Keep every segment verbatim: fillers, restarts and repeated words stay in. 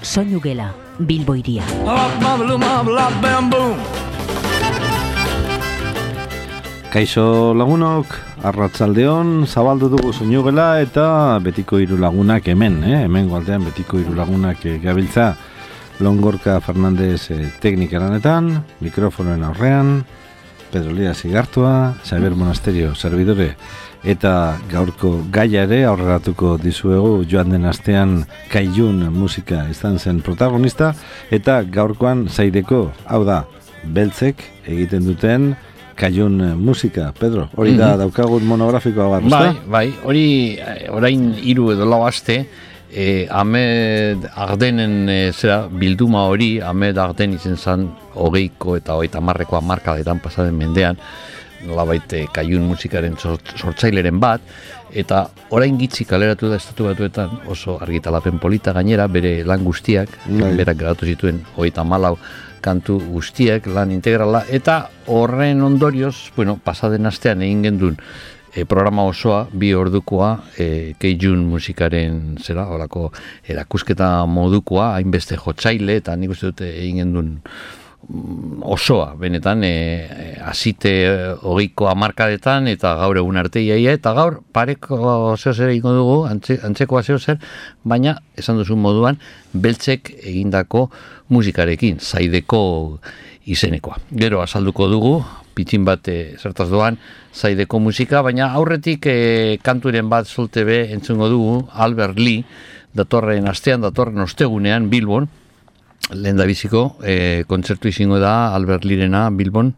Soinu Gela, Bilbo Hiria. Kaixo lagunok, arratsaldeon, zabaldu dugu Soinu Gela eta betiko hiru lagunak hemen, eh? hemen gualdean betiko hiru lagunak eh, gabiltza. Longorka Fernandez eh, teknika lanetan, mikrofonoen aurrean, Pedro Lía Zigartua, Xabier Monasterio servidore, eta gaurko gaia ere aurreratuko dizuegu. Joan den astean Kailun musika izan zen protagonista, eta gaurkoan Zaideko, hau da, beltzek egiten duten Kailun musika. Pedro, hori da mm-hmm. daukagun monografikoa gara, bai, bai, hori orain hiru edo lau aste, eh, Ahmed Ardenen eh, zera, bilduma hori, Ahmed Arden izen zan hogeiko eta hogeita marrekoa markadetan pasaden mendean, nolabait eh, Kailun musikaren sortzaileren bat, eta orain gitzi kaleratu da estatu batuetan, oso argitalapen polita gainera, bere lan guztiak, mm. berak grabatu zituen hogeita malau kantu guztiak, lan integrala, eta horren ondorioz, bueno, pasaden astean egin gendun e, programa osoa, bi ordukoa, e, Kailun musikaren zera, horako erakusketa modukoa, hainbeste jotzaile, eta nik uste dute egin gendun osoa, benetan, e, azite hogeiko hamarkadetan, eta gaur egun arte iaia, eta gaur pareko zeo zer egingo dugu, antze, antzekoa zeo zer, baina, esan duzun moduan, beltzek egindako musikarekin, Zaideko izenekoa. Gero azalduko dugu, pitxin bat e, zertaz doan, Zaideko musika, baina aurretik e, kanturen bat zolte be entzungo dugu, Albert Lee, datorren astean, datorren ostegunean, Bilbon, lehen da biziko, e, kontzertu izango da Albert Lirena Bilbon,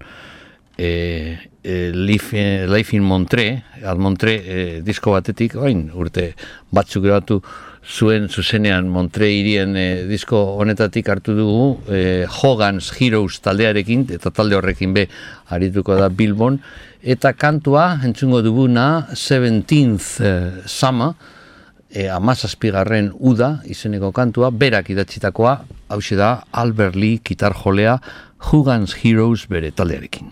e, e, Life, Life in Montreux, al Montreux e, disko batetik, oin, urte batzuk grabatu zuen zuzenean Montreux hirien e, disko honetatik hartu dugu, e, Hogan's Heroes taldearekin, eta talde horrekin be arituko da Bilbon, eta kantua entzungo duguna Seventeenth Summer, E, amazazpigarren uda izeneko kantua, berak idatzitakoa, hauxe da Albert Lee gitar jolea, Hogan's Heroes bere taldearekin.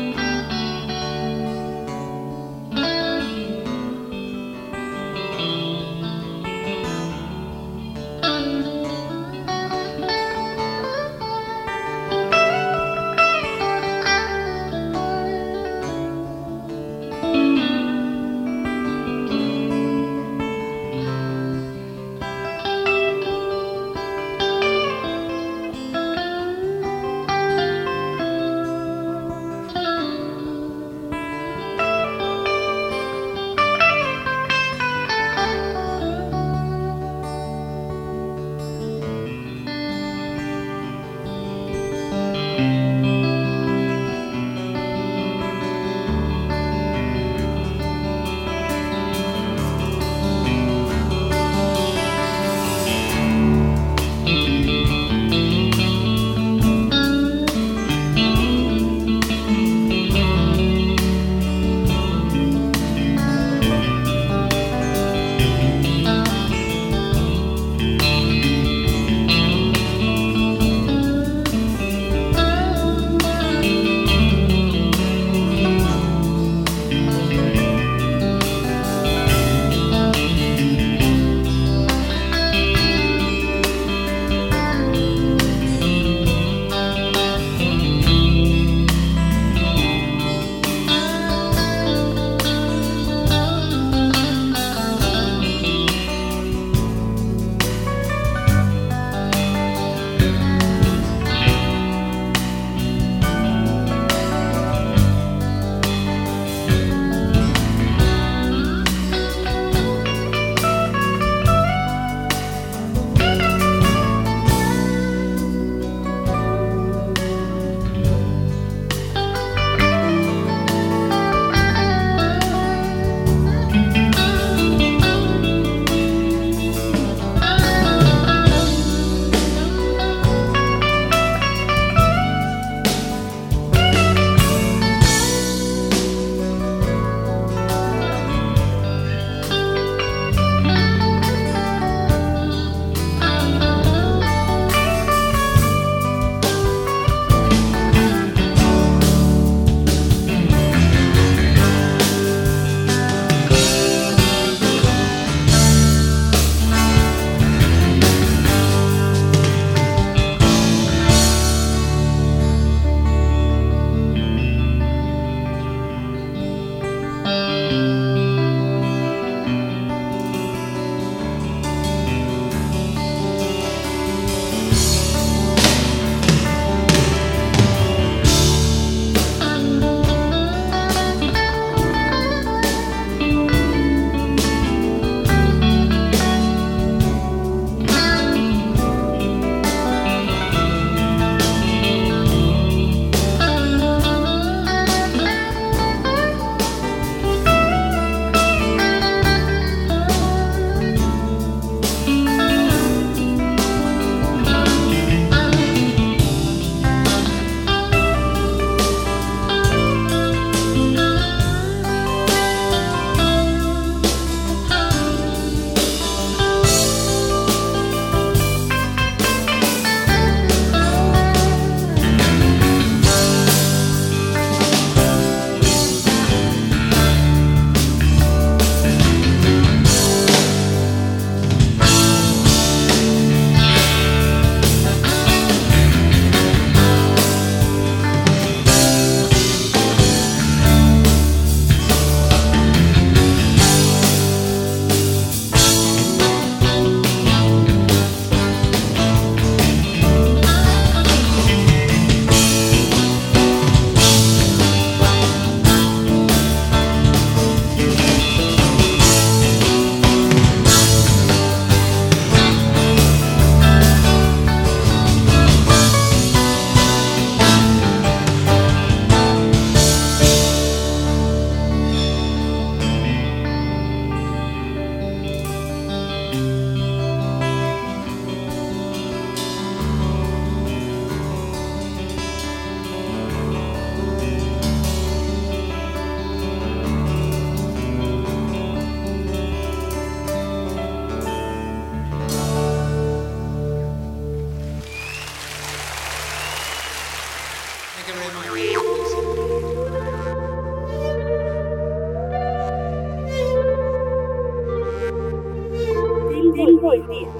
Thank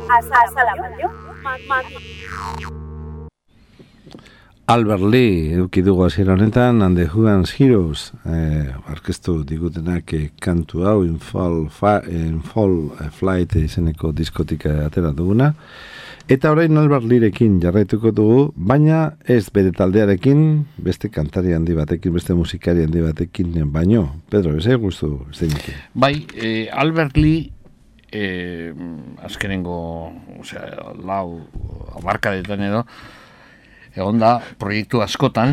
azala baino. Albert Lee eduki dugu hasiera honetan, and the Who's Heroes eh, orkestu digutenak eh, kantu hau in fall, fa, in fall eh, flight izeneko diskotika atera duguna. Eta orain Albert Leerekin jarraituko dugu, baina ez bere taldearekin, beste kantari handi batekin, beste musikari handi batekin baino. Pedro, ez guztu zeinik? Bai, eh, Albert Lee eh, azkenengo, osea, lau amarkadetan edo, egon da, proiektu askotan,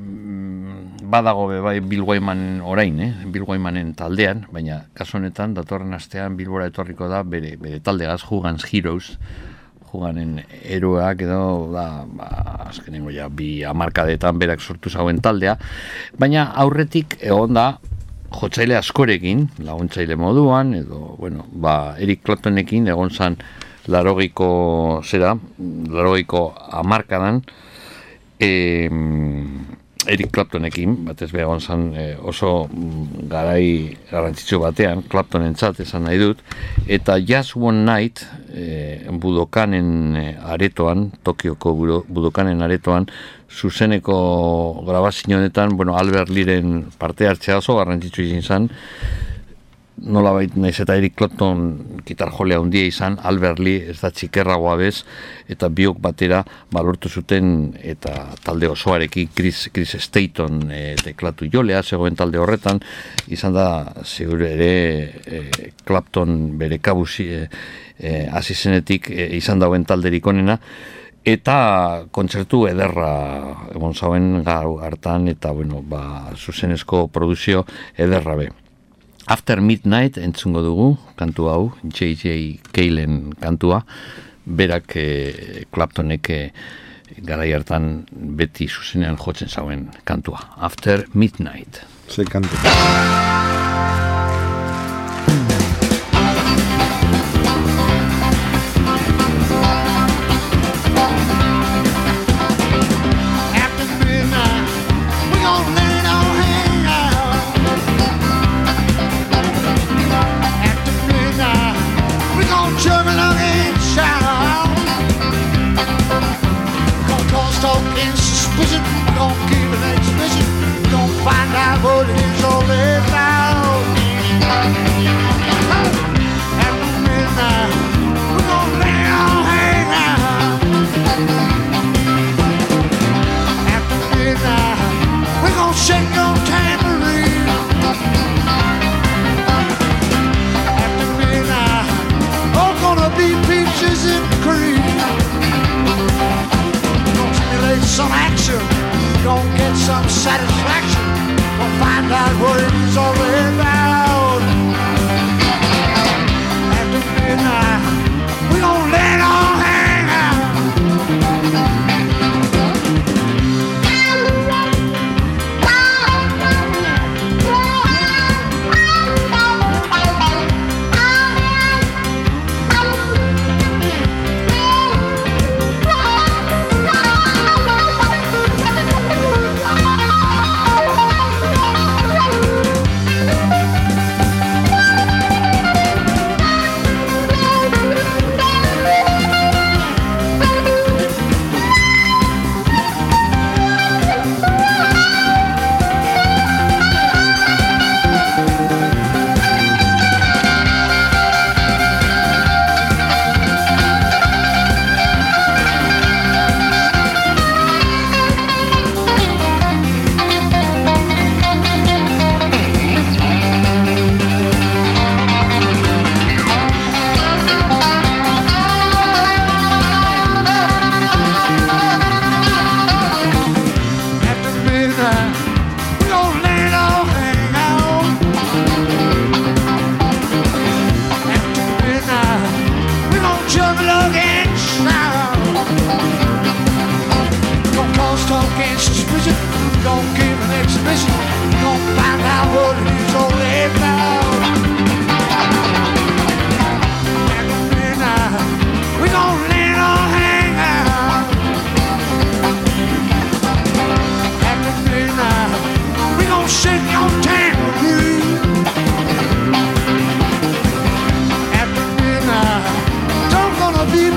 badago be bai Bill Wyman orain, eh? Bill Wymanen taldean, baina kasu honetan datorren astean Bilbora etorriko da bere bere taldeaz Who's Heroes, Who'en eroak edo da, ba, azkenengo ja bi hamarkadetan berak sortu zauen taldea, baina aurretik egon da jotzaile askorekin, laguntzaile moduan edo, bueno, ba Eric Claptonekin egon zan larogeiko zera, larogeiko hamarkadan. E, Eric Claptonekin, batez begon zan e, oso garai garrantzitsu batean, Claptonentzat esan nahi dut, eta Just One Night e, Budokanen aretoan, Tokioko Budokanen aretoan, zuzeneko grabazio honetan, bueno, Albert Leeren parte hartzea oso garrantzitsu izin zan, nolabait naiz eta Eric Clapton gitar jolea handia izan, Albert Lee ez da txikerragoa bez, eta biok batera balortu zuten eta talde osoarekin Chris, Chris Staton e, teklatu jolea, zegoen talde horretan, izan da, segure ere, e, Clapton bere kabuzi e, e, azizenetik e, izan dauen talderik onena, eta kontzertu ederra egon zauen gau hartan, eta, bueno, ba, zuzenezko produzio ederra be. After Midnight entzungo dugu, kantu hau, J J Calen kantua, berak eh, Claptonek eh, garai hartan beti zuzenean jotzen zauen kantua. After Midnight. Ze kantu. What is all about? After midnight, we're gonna lay our hang out. After midnight, we're gonna shake your tambourine. After midnight, all gonna be peaches and cream. Gonna stimulate some action, gonna get some satisfaction. We'll find out what it's all about. After midnight, we're gonna let all hang out. Be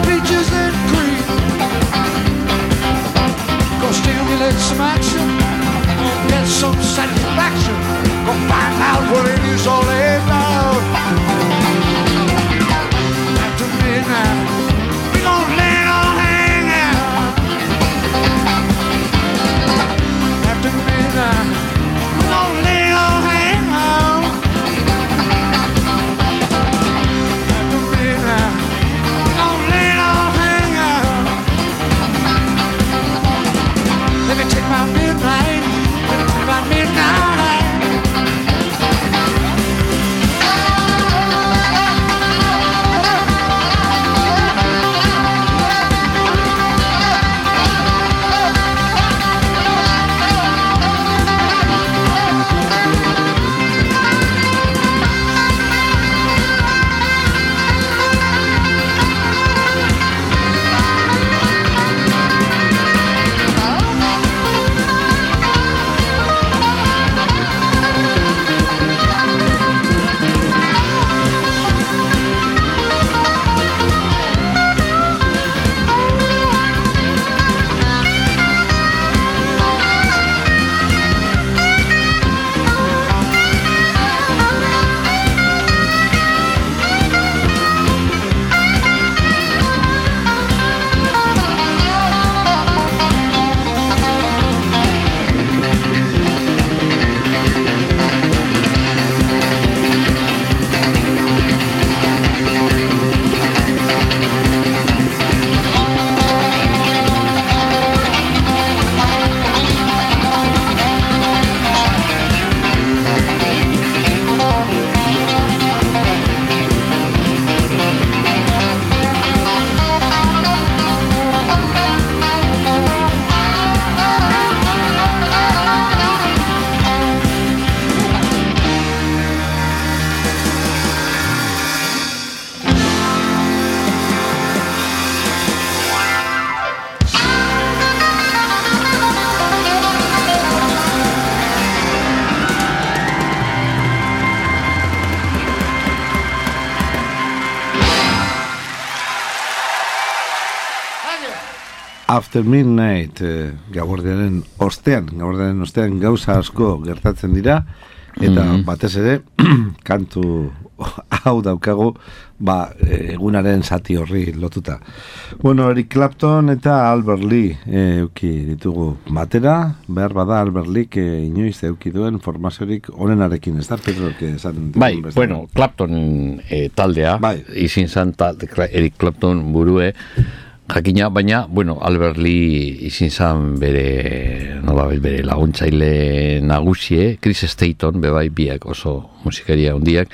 After Midnight, eh, gaurdearen ostean, gaurdearen ostean gauza asko gertatzen dira, eta mm-hmm. batez ere, kantu hau daukagu, ba, egunaren zati horri lotuta. Bueno, Eric Clapton eta Albert Lee eh, euki ditugu batera, behar bada Albert Lee eh, inoiz euki duen formaziorik onenarekin, ez da, Pedro, que esan... Bai, bueno, Clapton eh, taldea, bai. Izin zan Eric Clapton burue, jakina, baina, bueno, Albert Lee izin zan bere, nola bere laguntzaile nagusie, Chris Staton, bebai, biak oso musikaria hundiak,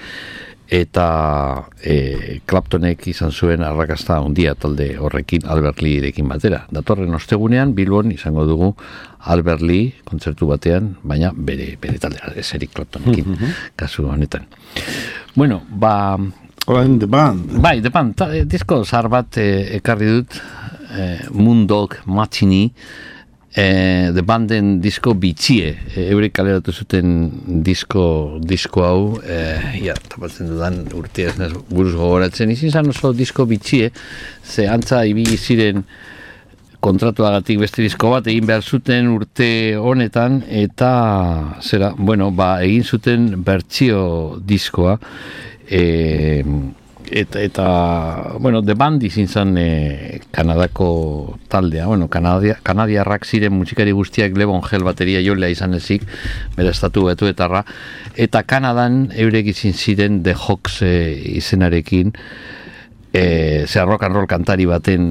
eta e, Claptonek izan zuen arrakasta handia talde horrekin Albert Leerekin batera. Datorren ostegunean Bilbon izango dugu Albert Lee kontzertu batean, baina bere bere taldea, ez Eric Claptonekin, mm-hmm. kasu honetan. Bueno, ba... Orain The Band. Bai, The Band. Ta, e, disko zahar bat e, ekarri dut, e, Moondog Matinee, Eh, The Banden disko bitxie, eh, eurek kaleratu zuten disko, disko hau, eh, ja, tapatzen dudan urtea ez naz buruz gogoratzen, izin zan oso disko bitxie, ze antza ibili ziren kontratuagatik beste disko bat egin behar zuten urte honetan, eta zera, bueno, ba, egin zuten bertsio diskoa, eh, Eta, eta, bueno, The Band izin zen e, Kanadako taldea, bueno, Kanadia, Kanadiarrak ziren musikari guztiak Levon Hell bateria jolea izan ezik, bera estatu betuetarra, eta Kanadan eurek izin ziren The Hawks e, izenarekin, e, zera rock and roll kantari baten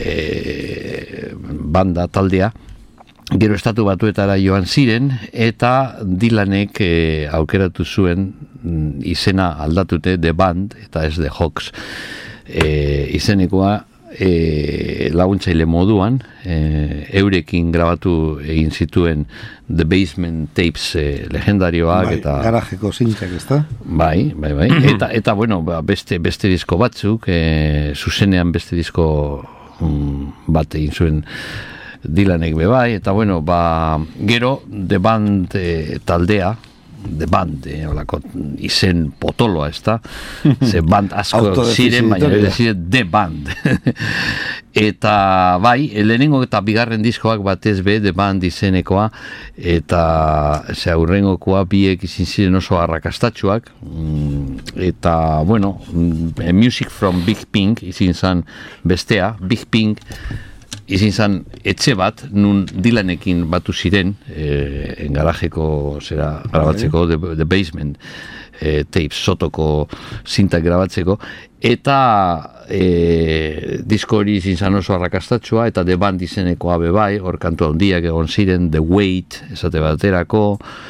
e, banda taldea, gero estatu batuetara joan ziren, eta Dylanek e, aukeratu zuen izena aldatute The Band, eta ez The Hawks, e, izenekoa e, laguntzaile moduan, e, eurekin grabatu egin zituen The Basement Tapes e, legendarioak, bai, eta garajeko zintzak, ez da? Bai, bai, bai, eta, eta bueno, beste, beste disko batzuk, e, zuzenean beste disko um, bat egin zuen Dylanek bebai, eta bueno, ba, gero The Band e, taldea, The Band, eh, olako izen potoloa, ez da? Ze band asko ziren, baina ez ziren The Band. Eta bai, lehenengo eta bigarren diskoak batez be, The Band izenekoa, eta ze aurrengokoa biek izin ziren oso arrakastatxuak, eta, bueno, Music from Big Pink izin zan bestea, Big Pink, izin zan etxe bat, nun Dylanekin batu ziren, e, garajeko, zera, grabatzeko, the, the Basement e, Tapes, sotoko zintak grabatzeko, eta e, disko hori izin zan oso arrakastatxua, eta The Band izenekoa bebai, hor kantu handiak egon ziren, The Wait, esate baterako,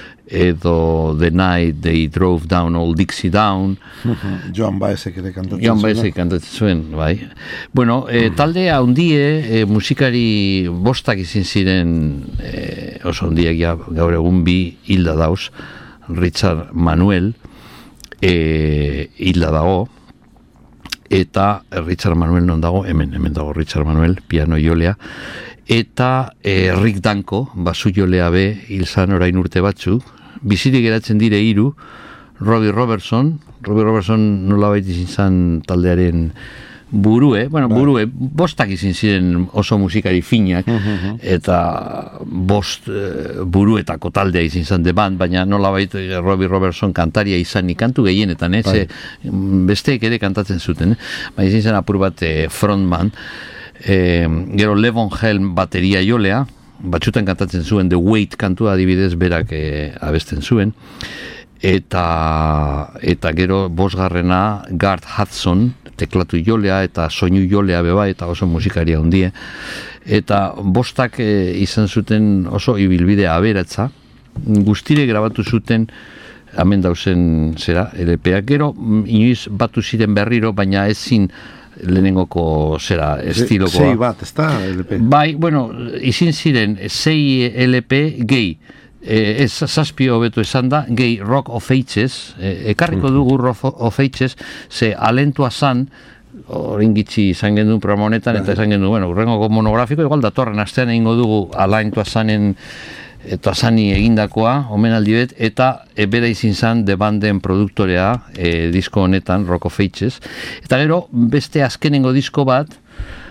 edo The Night They Drove Down Old Dixie Down. Joan Baezek ere kantatzen zuen. Joan Baezek kantatzen zuen, bai. Bueno, e, taldea hundie, e, musikari bostak izin ziren e, oso hundiak ja, gaur egun bi hilda dauz, Richard Manuel e, hilda dago, eta Richard Manuel non dago, hemen, hemen dago Richard Manuel, piano jolea, eta e, Rick Danko, basu jolea be, hilzan orain urte batzuk, bizirik geratzen dire hiru, Robbie Robertson, Robbie Robertson nolabait izin zan taldearen burue, bueno, burue, bostak izin ziren oso musikari finak, eta bost e, buruetako taldea izin zan The Band, baina nolabait Robbie Robertson kantaria izan kantu gehienetan, eh, besteek ere kantatzen zuten, eh? Baina izin zan apur bat e, frontman, e, gero Levon Hell bateria jolea, batxutan kantatzen zuen The Wait kantua adibidez berak e, abesten zuen, eta eta gero bosgarrena Garth Hudson teklatu jolea eta soinu jolea beba, eta oso musikaria hundie, eta bostak e, izan zuten oso ibilbidea aberatza, guztire grabatu zuten hemen dauzen zera L P-ak, gero inoiz batu ziren berriro, baina ezin lehenengoko zera estilokoa. Sei bat, ez da, L P? Bai, bueno, izin ziren sei L P gehi, eh, ez zazpio hobeto esan da, gehi Rock of Ages, eh, ekarriko dugu Rock of Ages, ze alentua zan, orain gitxi izan gendun programa honetan, eta izan gendun, bueno, urrengoko monografiko, igual datorren astean egingo dugu alentua zanen eta zani egindakoa, omenaldi bet, eta e, bera izin zan The Banden produktorea e, disko honetan, Rock of Ages. Eta gero, beste azkenengo disko bat,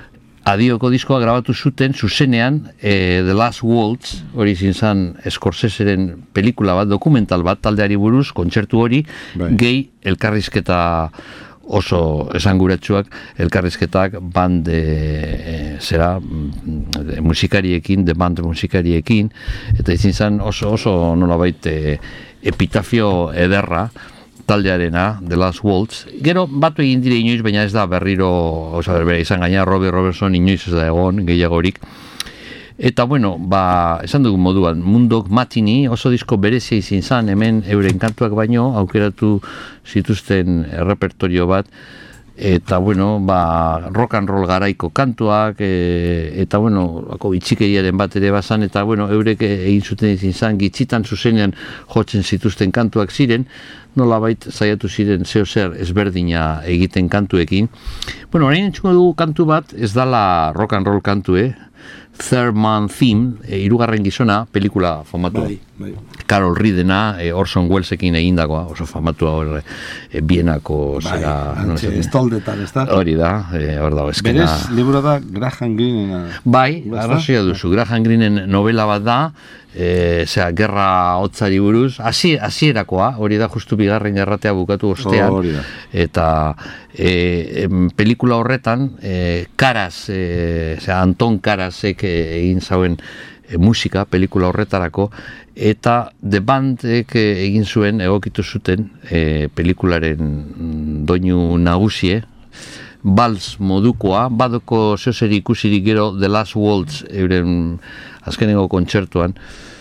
Adioko diskoa grabatu zuten zuzenean e, The Last Waltz, hori zintzen Scorseseren pelikula bat, dokumental bat, taldeari buruz, kontzertu hori, bai. Gehi elkarrizketa oso esanguratsuak, elkarrizketak band e, e, zera de, musikariekin, de band musikariekin, eta izin zen oso, oso nolabait e, epitafio ederra, taldearena, The Last Waltz. Gero, batu egin dire inoiz, baina ez da berriro, oza, berbera izan gaina, Robbie Robertson inoiz ez da egon, gehiagorik. Eta, bueno, ba, esan dugu moduan, Mundok Matini oso disko berezia izin zan, hemen euren kantuak baino, aukeratu zituzten repertorio bat, eta, bueno, ba, rock and roll garaiko kantuak, e, eta, bueno, bako itxikeriaren bat ere bazan, eta, bueno, eurek egin zuten izin zan, gitzitan zuzenean jotzen zituzten kantuak ziren, nolabait zaiatu ziren zeo zer ezberdina egiten kantuekin. Bueno, orain entzuko dugu kantu bat, ez dala rock and roll kantu, eh? Third Man Theme, e, irugarren gizona, pelikula famatua. Bai, bai. Carol Reedena, e, Orson Wellesekin egindakoa, oso famatua hor, e, Bienako zera... Bai, antxe, estoldetan, ez da? Hori da, e, hor da, eskena... Berez, libura da Graham Greenen... Bai, arrazoia duzu, Graham Greenen novela bat da, e, zera, gerra hotzari buruz, hasierakoa, hori da, justu bigarren jarratea bukatu ostean, oh, eta e, em, pelikula horretan, e, Karas, e, zera, Anton Karasek egin zauen e, musika, pelikula horretarako, eta The Bandek egin zuen, egokitu zuten, e, pelikularen doinu nagusie, Bals modukoa, badoko zeozeri ikusirik gero The Last Waltz, euren azkeneko kontzertuan,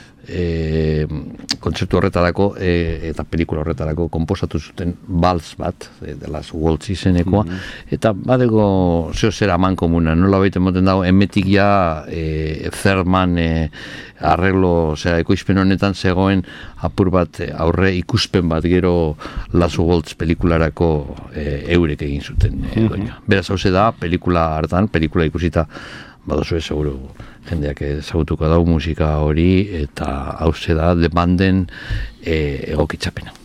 e, kontzertu horretarako e, eta pelikula horretarako konposatu zuten Bals bat, e, The Last Waltz izenekoa, mm-hmm. eta badeko zeozera aman komuna, nola baita moten dago, emetik ja e, Zerman e, arreglo, zera, ekoizpen honetan zegoen apur bat aurre ikuspen bat gero Last Waltz pelikularako e, eurek egin zuten. E, mm-hmm. Beraz, hau da, pelikula hartan, pelikula ikusita, badozu ez, seguru, jendeak ezagutuko dau musika hori, eta hau da, The Banden e, egokitzapena.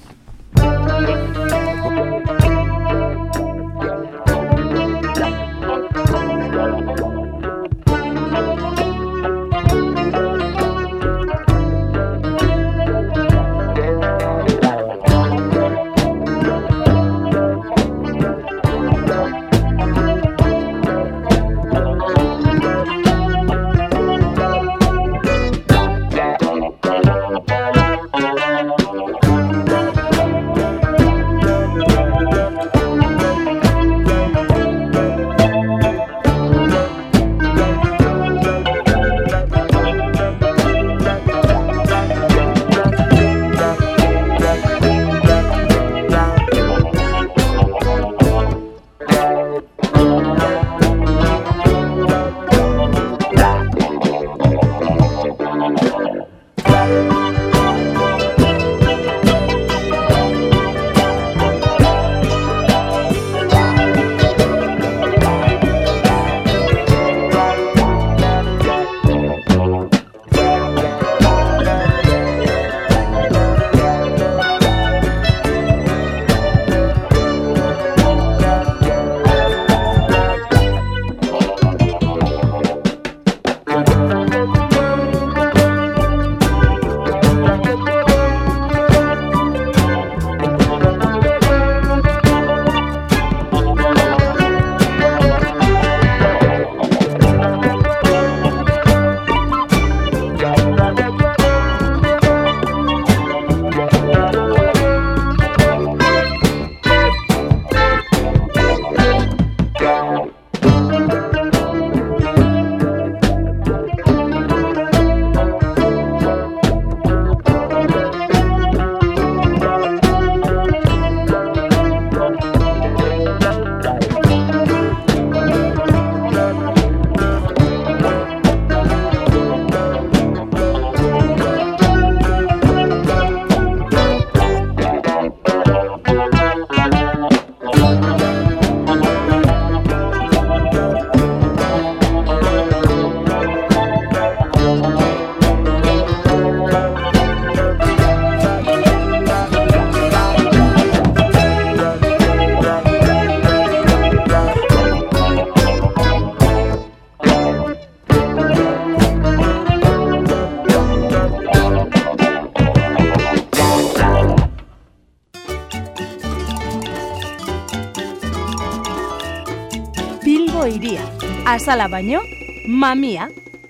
Iria. Azala baino, mamia.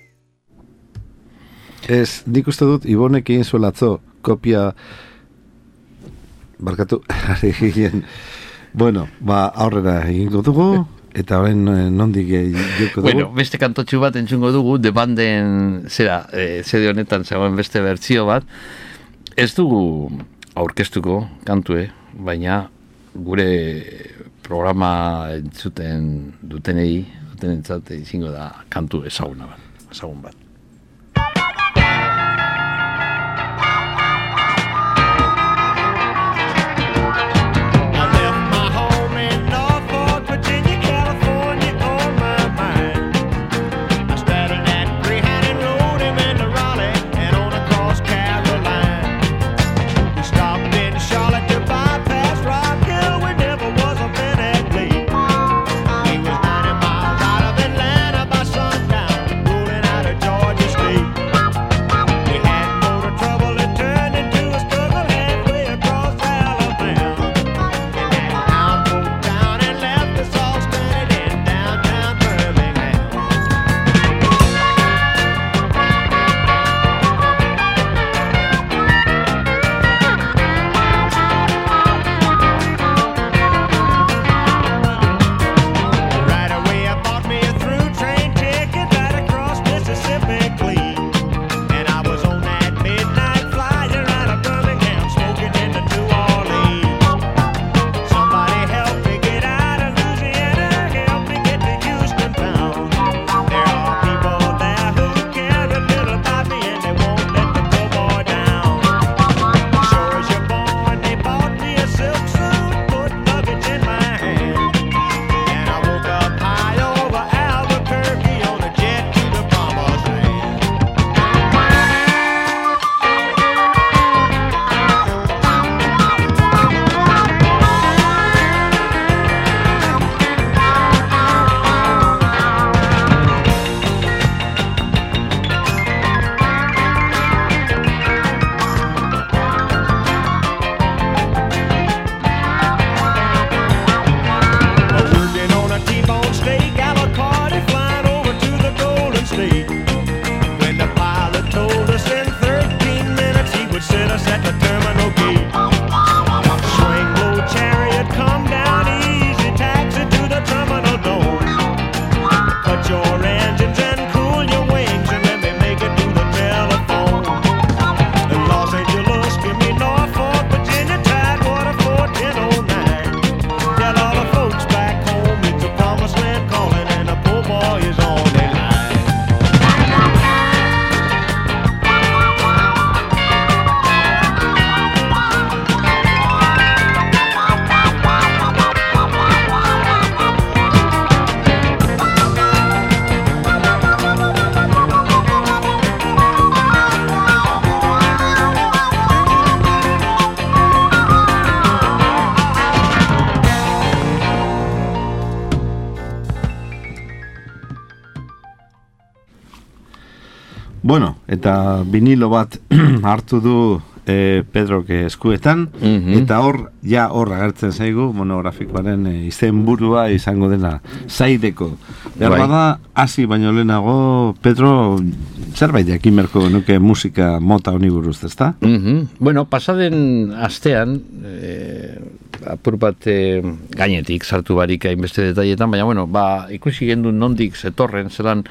Ez, nik uste dut, Ibonek egin zuelatzo, kopia, barkatu, ari ginen, bueno, ba, aurrera egingo dugu, eta orain nondik joko dugu. Bueno, beste kantotxu bat entzungo dugu, The Banden, zera, e, zede honetan zegoen beste bertsio bat, ez dugu aurkeztuko kantue, baina gure programa entzuten dutenei, duten entzate izango da kantu ezaguna bat, ezagun bat. Bueno, eta vinilo bat hartu du e, Pedrok eskuetan, mm-hmm. eta hor, ja hor agertzen zaigu monografikoaren e, izenburua izango dena Zaideko. Behar Bai. bada, hasi baino lehenago, Pedro, zerbait jakin beharko nuke musika mota honi buruz, ezta? Mm-hmm. Bueno, pasaden astean, eh, apur bat eh, gainetik sartu barik hainbeste detailetan, baina bueno, ba, ikusi gendu nondik zetorren, zelan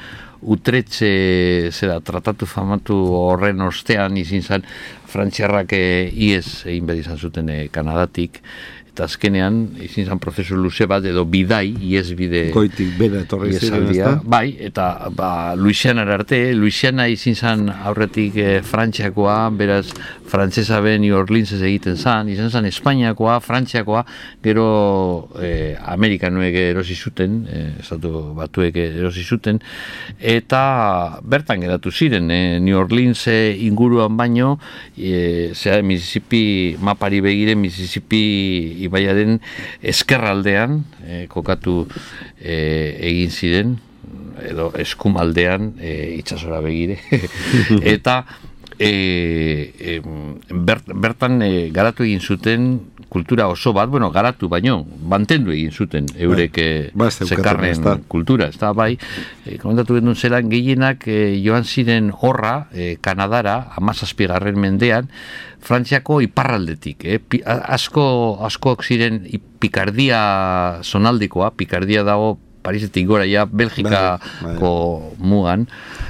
Utretxe zera tratatu famatu horren ostean izin zen frantziarrak eh, iez egin behar izan zuten eh, Kanadatik, eta azkenean izin zen prozesu luze bat edo bidai, iez bide goitik bera etorri ziren, ezta? Bai, eta ba, Luisianara arte, Luisiana izin zen aurretik eh, Frantziakoa, beraz frantsesa be New Orleansez egiten zen, izan zen Espainiakoa, Frantziakoa, gero eh, Amerikanoek erosi zuten, eh, estatu batuek erosi zuten, eta bertan geratu ziren, eh, New Orleans eh, inguruan baino, eh, zera Mississippi mapari begire, Mississippi ibaiaren eskerraldean eh, kokatu eh, egin ziren, edo eskumaldean eh, itsasora begire, eta E, e, bert, bertan e, garatu egin zuten kultura oso bat, bueno, garatu baino, mantendu egin zuten eurek eh, Ba, ez daukaten, zekarren ezta? kultura, ez da, bai, eh, komentatu genuen zelan gehienak eh, joan ziren horra, eh, Kanadara, hamazazpigarren mendean, Frantziako iparraldetik, eh, pi, a- asko, askoak ziren i- Pikardia zonaldekoa, Pikardia dago Parisetik gora, ja, Belgikako mugan,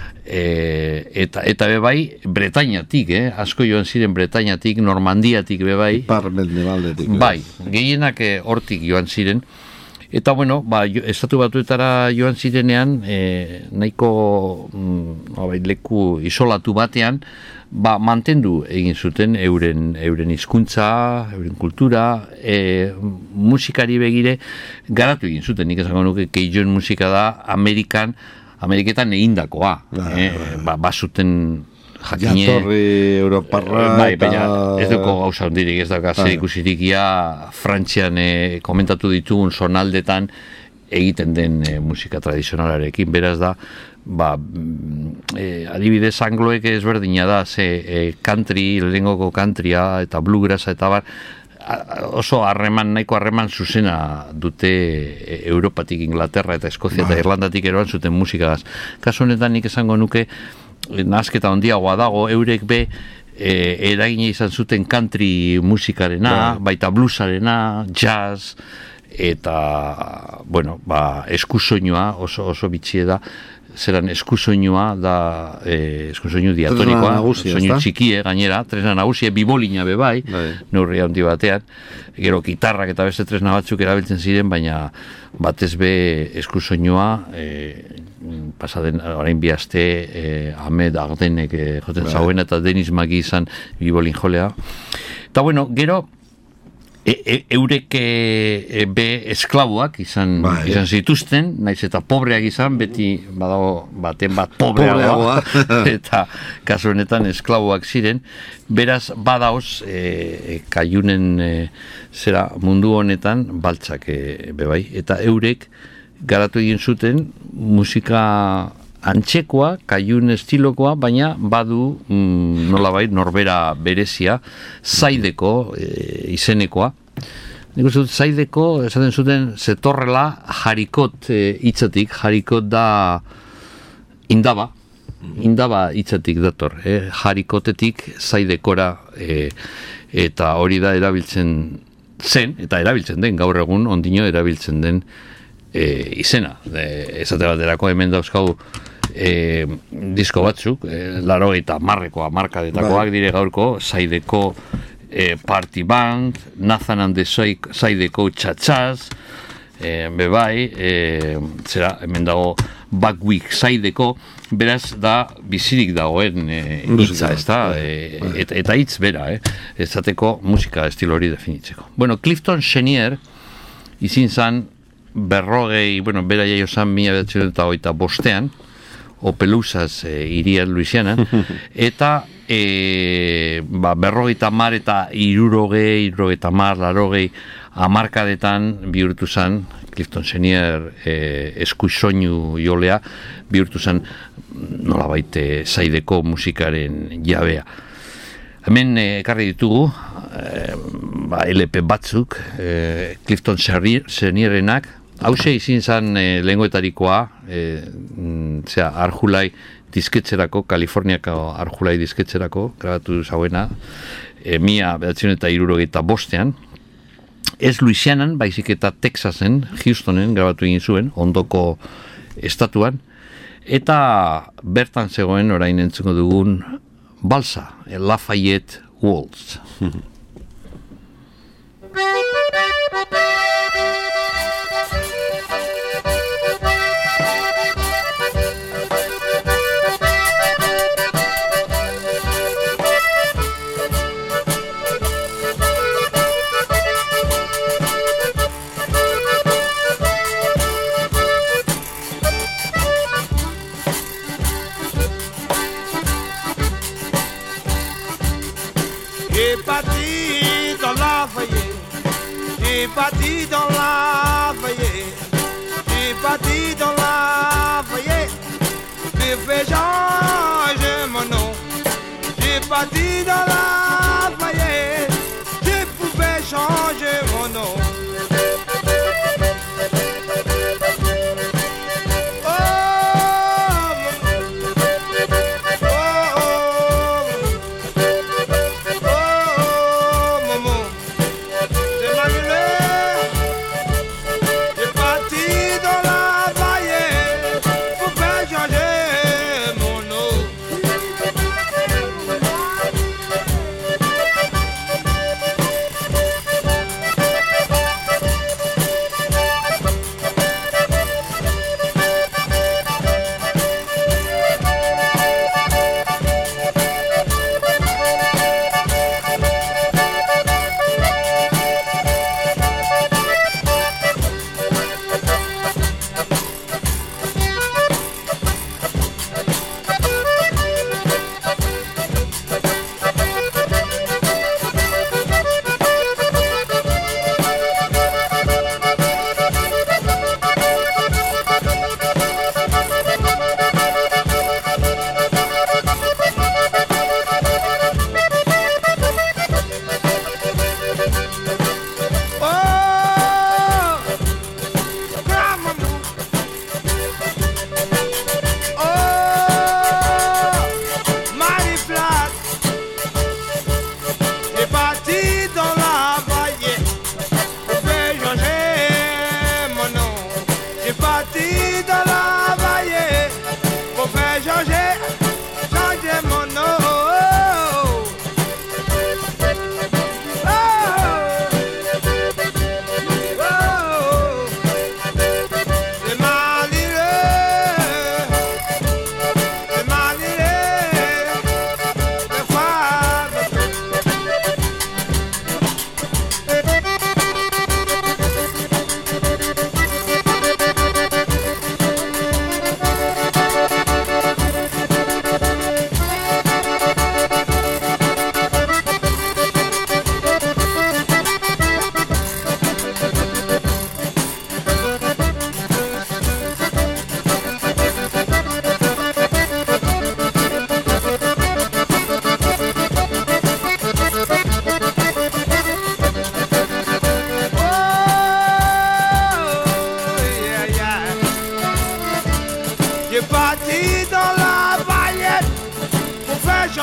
E, eta eta bebai Bretañatik, eh? asko joan ziren Bretañatik, Normandiatik bebai, Par mendebaldetik. bai, gehienak eh, hortik joan ziren. Eta bueno, ba, jo, estatu batuetara joan zirenean, eh, nahiko mm, bai, leku isolatu batean, ba, mantendu egin zuten euren euren hizkuntza, euren kultura, e, musikari begire garatu egin zuten. Nik esango nuke Cajun musika da Amerikan Ameriketan egindakoa, Ba, eh, ba, basuten jakine... Jatorri Europarra bai, eta... baina ez duko gauza hondirik, ez dauka zer ikusirik ia Frantzian eh, komentatu ditugun zonaldetan egiten den eh, musika tradizionalarekin, beraz da, ba, mm, eh, adibidez angloek ezberdina da, ze eh, country, lehengoko countrya eta bluegrassa eta bar, oso harreman, nahiko harreman zuzena dute Europatik, Inglaterra eta Eskozia eta Irlandatik eroan zuten musikagaz. Kasu honetan nik esango nuke, nahasketa handiagoa dago, eurek be e, eragina izan zuten country musikarena, baita bluesarena, jazz, eta, bueno, ba, eskusoinua oso, oso bitxie da, zeran eskusoinua da eh, eskusoinu diatonikoa, nagusia, soinu ezta? txikie gainera, tresna nagusia bibolina bebai, Bai. neurri handi batean, gero gitarrak eta beste tresna batzuk erabiltzen ziren, baina batez be eskusoinua eh, pasaden orain bi aste eh, Ahmed Ardenek eh, joten zauen eta Denis Magi izan bibolin jolea. Eta bueno, gero E, e, eurek e, be esklaboak izan, Bai. izan zituzten, naiz eta pobreak izan, beti badago baten bat pobreagoa, eta kasu honetan esklaboak ziren, beraz badaoz e, kaiunen e, zera mundu honetan baltzak e, bebai, eta eurek garatu egin zuten musika antzekoa, kaiun estilokoa, baina badu mm, nolabait norbera berezia, zaideko e, izenekoa. Nik uste dut zaideko, esaten zuten, zetorrela jarikot e, hitzatik, jarikot da indaba, indaba hitzatik dator, eh? Jarikotetik zaidekora, e, eta hori da erabiltzen zen, eta erabiltzen den, gaur egun ondino erabiltzen den e, izena. E, esate baterako hemen dauzkau e, disko batzuk, e, laro eta marrekoa, markadetakoak dire gaurko, zaideko e, party band, Nathan and the zaideko txatxaz, e, bebai, e, zera, hemen dago Buckwick zaideko, beraz da bizirik dagoen e, hitza, ez da, e, eta, eta hitz bera, eh? Ezateko musika estilo hori definitzeko. Bueno, Clifton Chenier izin zan berrogei, bueno, bera jaio zan mila bederatzen eta hogeita bostean, Opelousas e, irian Louisiana, eta e, ba, berrogeita mar eta irurogei, irurogei mar, larogei amarkadetan bihurtu zan, Clifton Chenier e, eskusoinu jolea, bihurtu zan nolabait e, zaideko musikaren jabea. Hemen ekarri ditugu e, ba, L P batzuk, e, Clifton Chenierenak, hause izin zan e, lehengoetarikoa, e, zera, Arjulai disketxerako, Kaliforniako Arjulai disketxerako, grabatu zauena, e, mia bedatzen eta irurogeita bostean, ez Louisianan, baizik eta Texasen, Houstonen grabatu egin zuen, ondoko estatuan, eta bertan zegoen orain entzuko dugun balsa, Lafayette Waltz. Parti dans Lafayette, j'ai parti dans Lafayette, j'ai parti dans Lafayette, j'ai fait changer mon nom. J'ai parti dans Lafayette, j'ai pouvais changer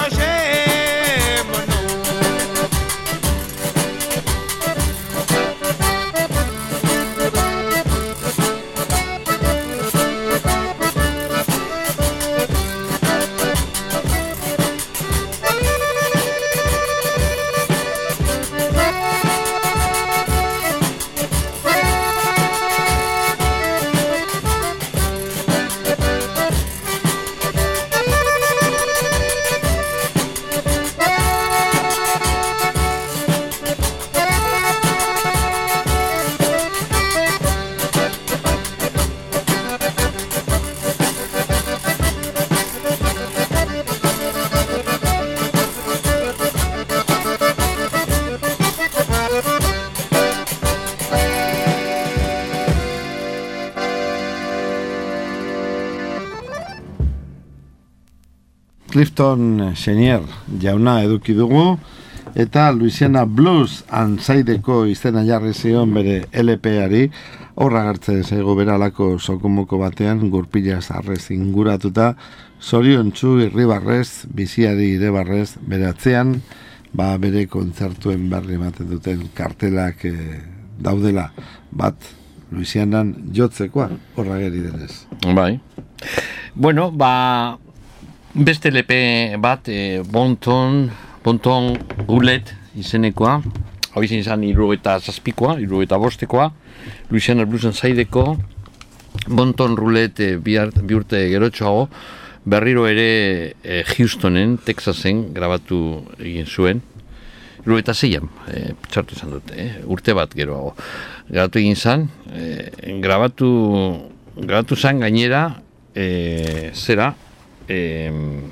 Clifton Chenier jauna eduki dugu, eta Louisiana Blues Ansaideko izena jarri zion bere L P-ari, horra gartzen zaigu beralako sokomoko batean, gurpila zarrez inguratuta, zoriontsu irribarrez, biziari irebarrez, bere atzean, ba bere kontzertuen berri ematen duten kartelak eh, daudela, bat Louisianan jotzekoa, horra geri denez. Bai. Bueno, ba... Beste L P bat, e, Bonton, Bonton Roulette izenekoa, hau izan izan hirurogeita zazpikoa, hirurogeita bostekoa, Louisiana Blues Ansaideko, Bonton Roulette e, bi, bi urte gerotxoago, berriro ere e, Houstonen, Texasen, grabatu egin zuen, hirurogeita zeian, e, txartu izan dute, e, urte bat geroago. Grabatu egin zan, e, grabatu, grabatu zan gainera, e, zera, E,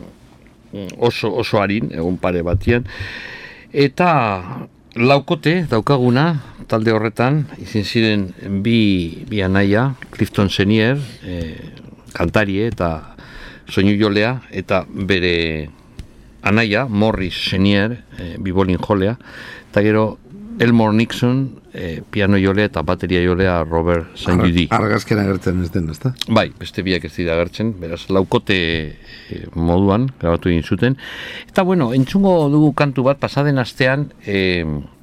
oso, oso harin, egun pare batian, eta laukote daukaguna talde horretan, izin ziren bi, bi anaia, Clifton Chenier, e, kantarie eta soinu jolea, eta bere anaia, Morris Chenier, e, bibolin jolea, eta gero Elmore Nixon, e, piano jolea eta bateria jolea Robert Saint Judy. Argazkena agertzen ez den, ezta? Bai, beste biak ez dira agertzen, beraz, laukote e, moduan, grabatu egin zuten. Eta, bueno, entzungo dugu kantu bat, pasaden astean, e,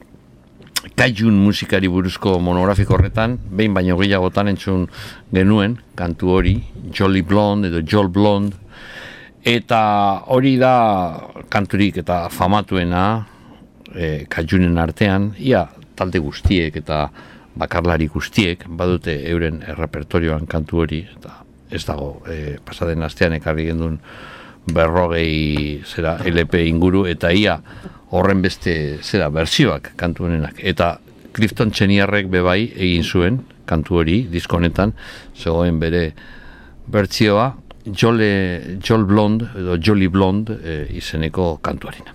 Kaijun musikari buruzko monografiko horretan, behin baino gehiagotan entzun genuen, kantu hori, Jolly Blonde edo Jol Blonde, eta hori da kanturik eta famatuena, E, Kaijunen artean, ia talde guztiek eta bakarlari guztiek badute euren errepertorioan kantu hori, eta ez dago e, pasaden astean ekarri gendun berrogei zera L P inguru, eta ia horren beste zera bertsioak kantu honenak, eta Clifton Chenierrek bebai egin zuen kantu hori disko honetan, zegoen bere bertsioa Jole, Jol Blonde edo Jolly Blonde e, izeneko kantuarena.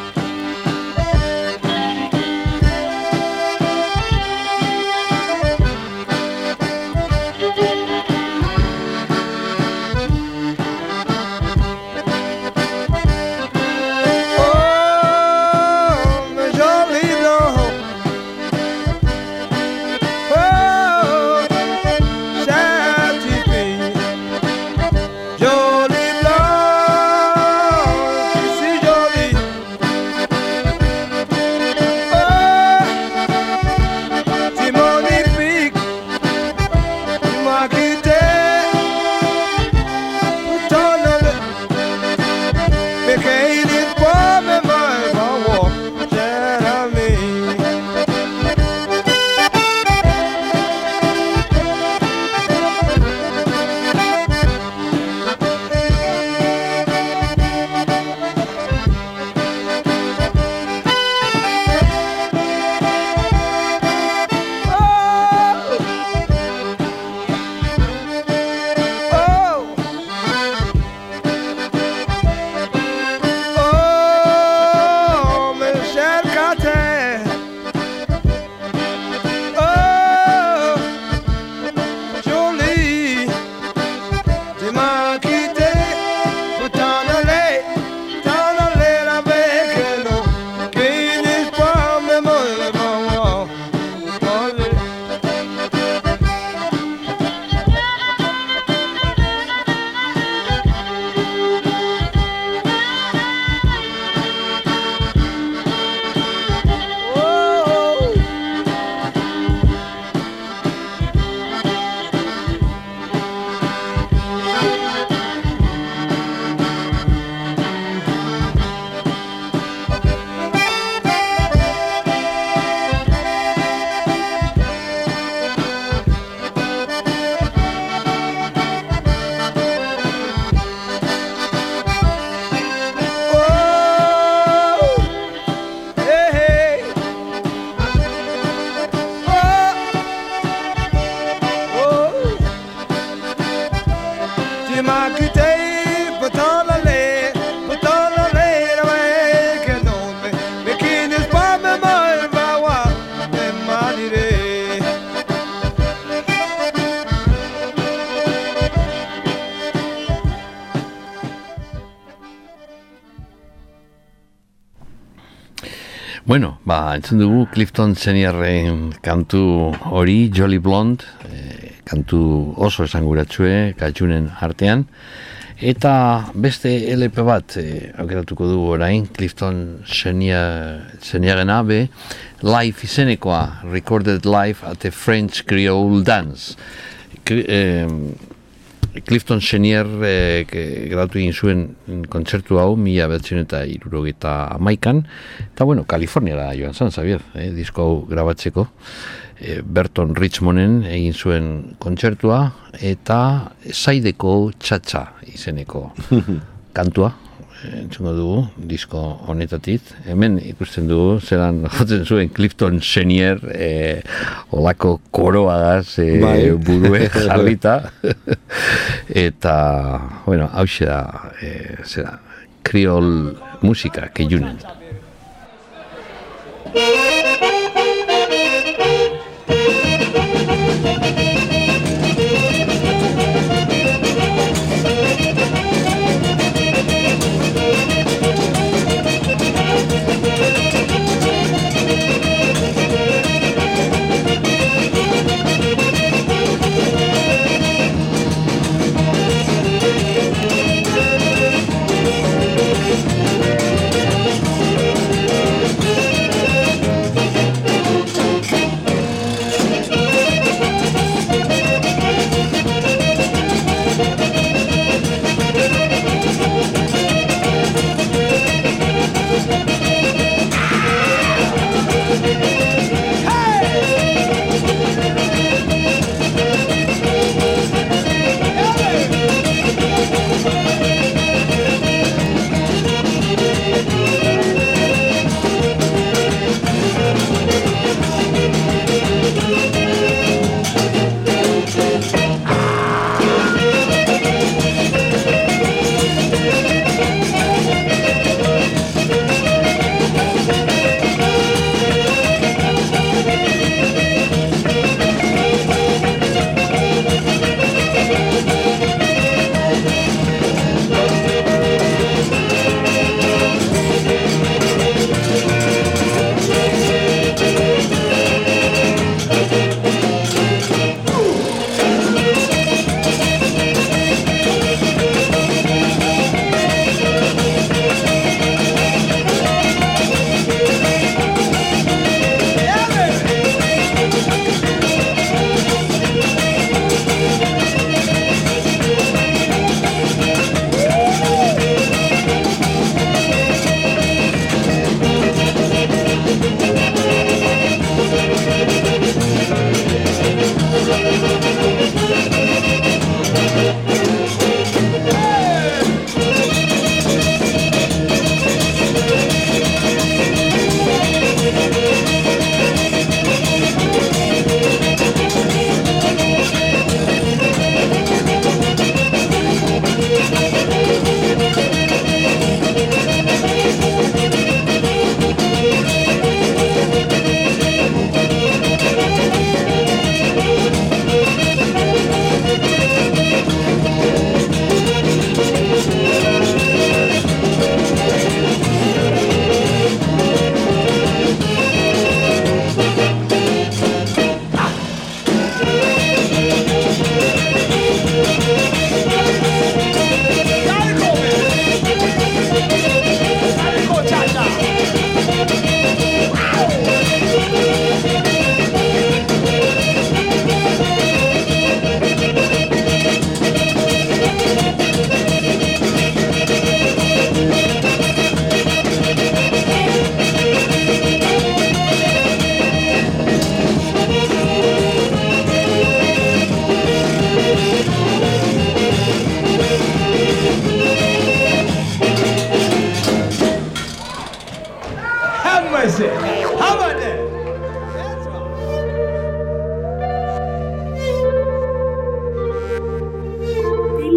Thank Ni makite patolale patolale away que donde me quieres pa me mal bawa me malire. Bueno, ba, entzun dugu Clifton Senierren kantu hori, Jolly Blonde, eh, kantu oso esanguratsue, katxunen artean, eta beste L P bat eh, aukeratuko dugu orain, Clifton Senierren abe, live izenekoa, recorded live at the French Creole Dance. K- eh, Clifton Chenier eh, grabatu egin zuen kontzertu hau mila bederatzizun eta hirurogeita hamaikan, eta bueno, Kaliforniara joan zan, Xavier, eh, disko hau grabatzeko, eh, Berton Richmonden egin zuen kontzertua, eta Saideko Txatxa izeneko kantua, eh, entzungo dugu, disko honetatik. Hemen ikusten dugu, zelan jotzen zuen Clifton Chenier, eh, olako koroagaz eh, Bai. burue jarrita, eta, bueno, hauxe da, eh, zera, kriol musika, keiunen.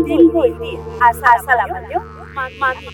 Bilbo iria, azala baino, mami.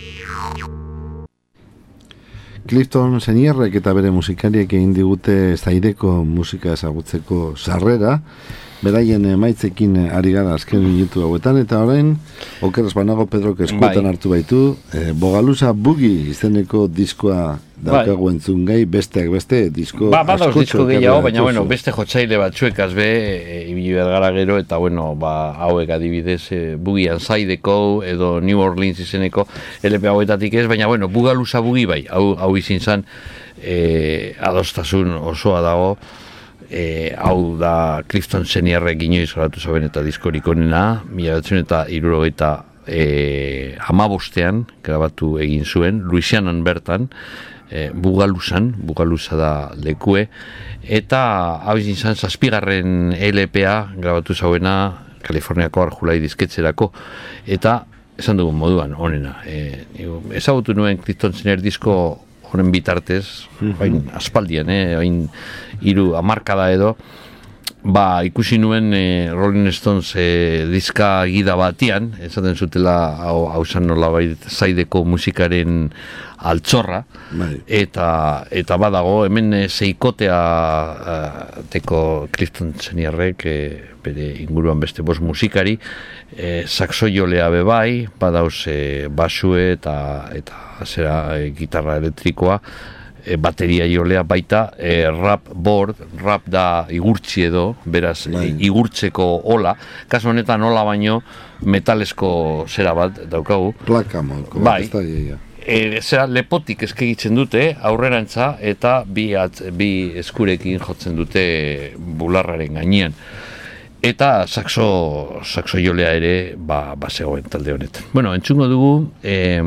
Clifton Senierrek eta bere musikariek egin digute zaideko musika ezagutzeko sarrera, beraien emaitzekin ari gara azken minutu hauetan, eta orain, okeraz banago Pedrok eskuetan bai. hartu baitu, eh, Bogalusa Boogie izeneko diskoa daukagu bai. Entzun gai, besteak beste, disko ba, badauz disko gehiago, baina bueno, dituzu. beste jotzaile batzuekaz be, e, ibili bergara gero, eta bueno, ba, hauek adibidez, e, Boogie Ansaideko, edo New Orleans izeneko L P hauetatik ez, baina bueno, Bogalusa Boogie bai, hau, hau izin zan, e, adostasun osoa dago, E, hau da Clifton Senierrek inoiz grabatu zaben eta diskorik onena, mila bederatziehun eta hirurogeita e, hamabostean grabatu egin zuen, Louisianan bertan, e, Bugalusan, Bugalusa da lekue, eta hau izin zan zazpigarren L P A grabatu zauena Kaliforniako Arjulai dizketzerako, eta esan dugun moduan onena. E, ezagutu nuen Clifton Senier disko honen bitartez, hain aspaldian, eh, hain hiru hamarkada edo, ba, ikusi nuen eh, Rolling Stones eh, diska gida batian, esaten zutela hau, hau zan nolabait zaideko musikaren altxorra, bai. eta eta badago, hemen eh, seikotea eh, teko Clifton Senierrek, eh, bere inguruan beste bost musikari, eh, saxoiolea bebai, badauz eh, basue eta eta zera e, gitarra elektrikoa, e, bateria jolea baita, e, rap board, rap da igurtzi edo, beraz, e, igurtzeko ola, kasu honetan ola baino metalesko zera bat daukagu. Plaka molko, bai. Ez da iaia. E, zera lepotik eskegitzen dute, aurrerantza, eta bi, at, bi eskurekin jotzen dute bularraren gainean. Eta saxo, saxo jolea ere, ba, ba zegoen talde honetan. Bueno, entzungo dugu, eh,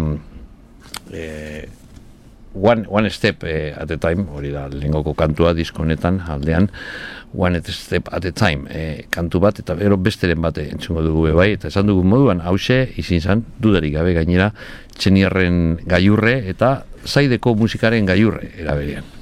Eh, one, one step eh, at a time, hori da lehengoko kantua disko honetan aldean, one step at a time eh, kantu bat, eta gero besteren bat entzungo dugu bai, eta esan dugu moduan hause izin zan, dudarik gabe gainera Senierren gaiurre eta zaideko musikaren gaiurre eraberian.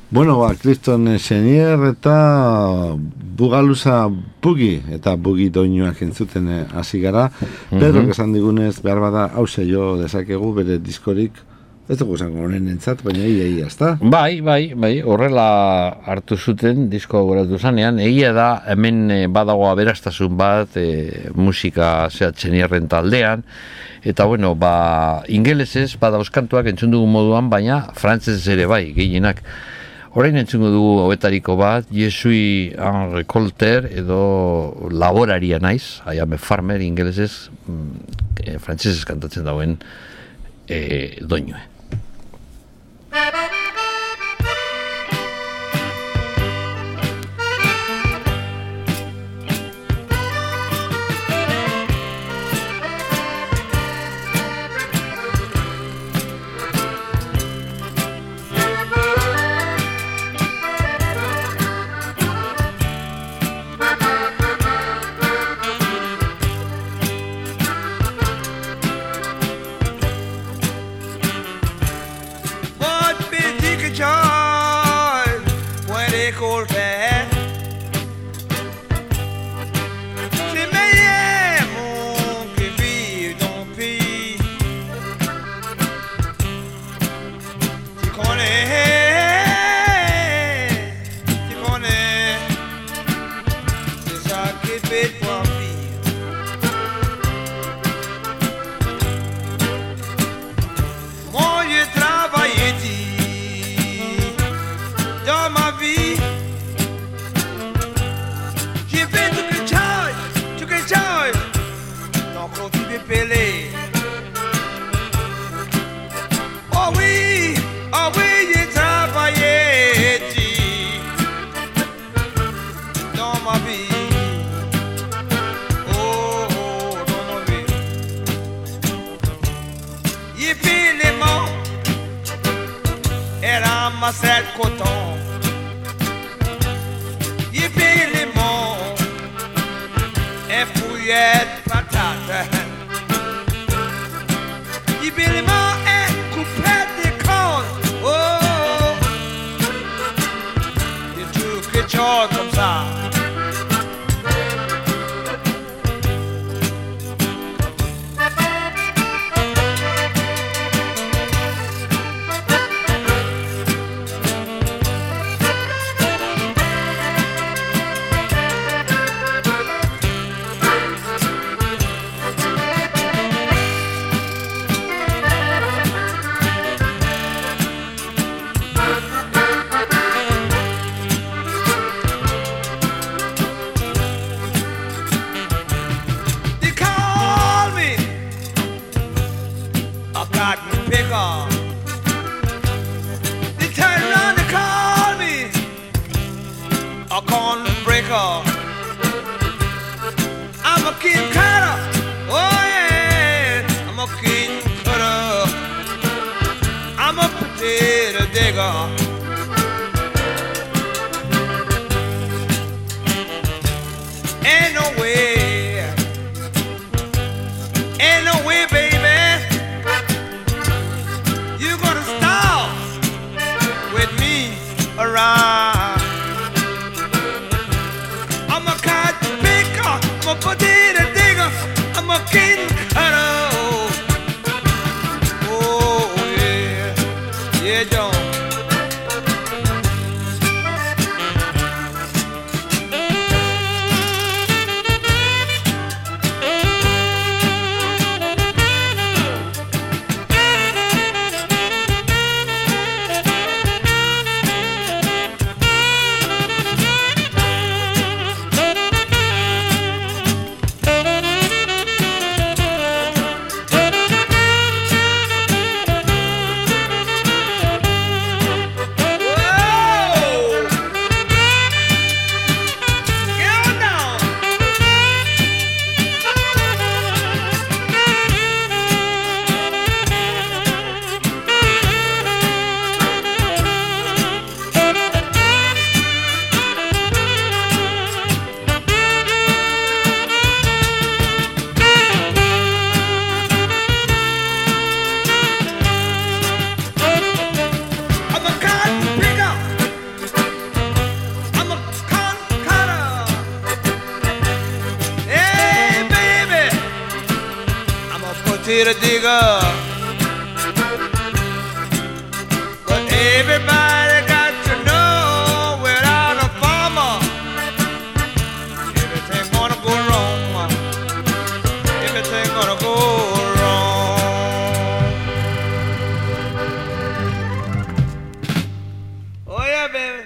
Bueno, ba, Kriston Xenier eta Bugaluza Bugi, eta Bugi doinuak entzuten eh, hasi gara. Pedro, mm-hmm. esan digunez, behar bada, hause jo dezakegu bere diskorik, ez dugu zango honen entzat, baina ia ia, ezta? Bai, bai, bai, horrela hartu zuten, disko goratu zanean, egia da, hemen eh, badago aberastasun bat, eh, musika zea Xenierren taldean, eta bueno, ba, ingelesez, bada oskantuak entzun dugu moduan, baina frantzez ere bai, gehienak. Orain entzungo dugu hauetariko bat, Jesui Henri Colter edo laboraria naiz, I am a farmer ingelesez, e, frantzesez kantatzen dauen e, doinue. Peter Digger. But everybody got to know without a farmer, everything gonna go wrong. Everything gonna go wrong. Oh yeah, baby.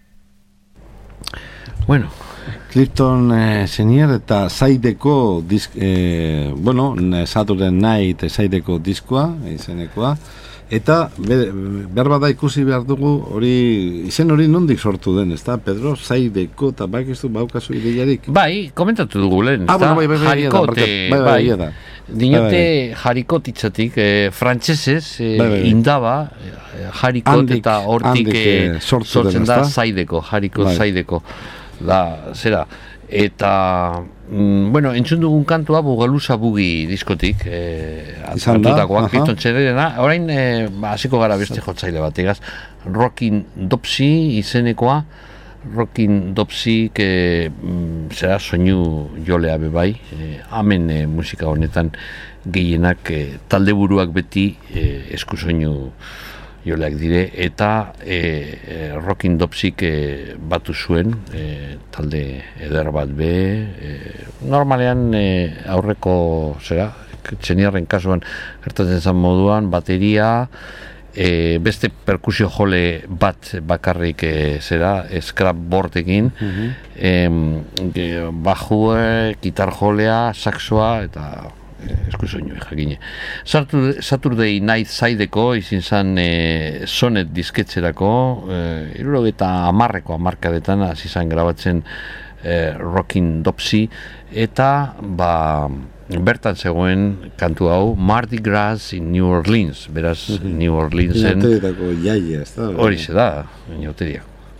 Bueno, Clifton eh, Senior eta Zaideko disk, eh, bueno, Saturday Night Zaideko diskoa, izenekoa, eta be, behar bada ikusi behar dugu hori, izen hori nondik sortu den, ezta, Pedro? Zaideko, eta bakizu baukazu ideiarik? bai, komentatu dugu lehen, Ah, ezta? bueno, bai, bai, bai, Harikot, bai, eh, bai, bai, bai, bai, bai. dinote Bai, bai. harikot itzatik, eh, frantsesez, eh, Bai, bai, bai. indaba, eh, harikot Handik- eta hortik handik, eh, eh, sortu sortzen den, da ezta? zaideko, harikot Bai. zaideko, da, zera, eta, mm, bueno, entzun dugun kantua Bugaluza Bugi diskotik, eh, Izan da, hartutakoa, aha. Clifton Seniorena, orain, eh, ba, hasiko gara beste jotzaile bat, egaz, Rockin' Dopsy izenekoa, Rockin' Dopsy, que mm, zera soinu jolea bebai, eh, amen eh, musika honetan gehienak eh, talde buruak beti eh, esku soinu joleak dire, eta eh, eh, Rockin' Dopsyk eh, batu zuen eh, talde eder bat be, eh, normalean eh, aurreko zera, Txeniarren kasuan gertatzen zen moduan, bateria, e, beste perkusio jole bat bakarrik e, zera, scrap boardekin, Mhm. e, bajue, gitar jolea, saxoa eta e, esku soinu jakine. Saturday, Saturday Night Zaideko izin zan e, sonet disketzerako, e, irurogeta amarreko amarkadetan hasi zan grabatzen e, Rockin' Dopsy, eta ba bertan zegoen kantu hau Mardi Gras in New Orleans, beraz New Orleansen Inateretako jaia, ez da? hori ze da, inauteria.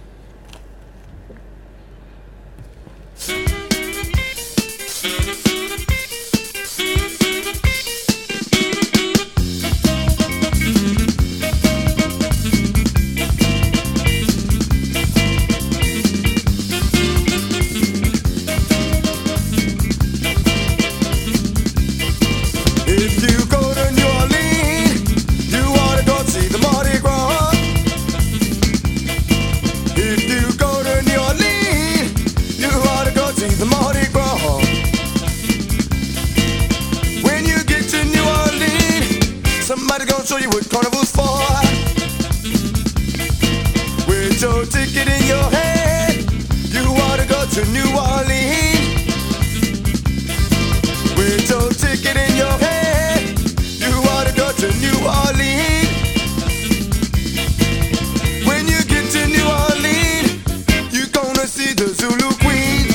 If you go to New Orleans, you ought to go see the Mardi Gras. If you go to New Orleans, you ought to go see the Mardi Gras. When you get to New Orleans, somebody gonna show you what carnival's for. With your ticket in your hand, you ought to go to New Orleans. With your ticket in your hand, you ought to go to New Orleans. When you get to New Orleans, you're gonna see the Zulu Queen.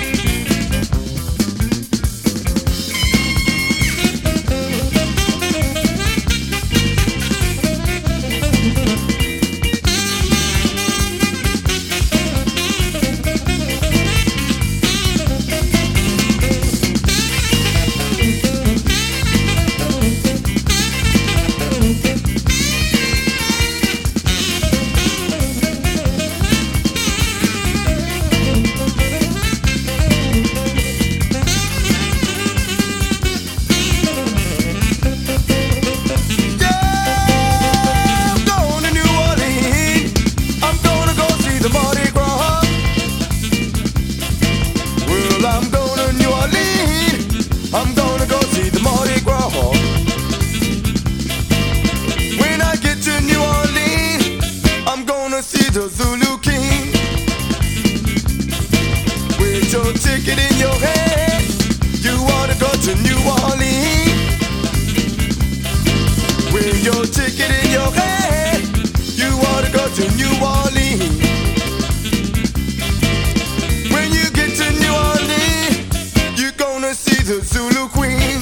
Yeah, I'm going to New Orleans. I'm gonna go see the Mardi Gras. Well, I'm going to New Orleans. I'm gonna go see the Mardi Gras. When I get to New Orleans, I'm gonna see the Zulu King. With your ticket in your hand, you wanna go to New Orleans. With your ticket in your hand, you wanna go to New Orleans. When you get to New Orleans, you're gonna see the Zulu Queen.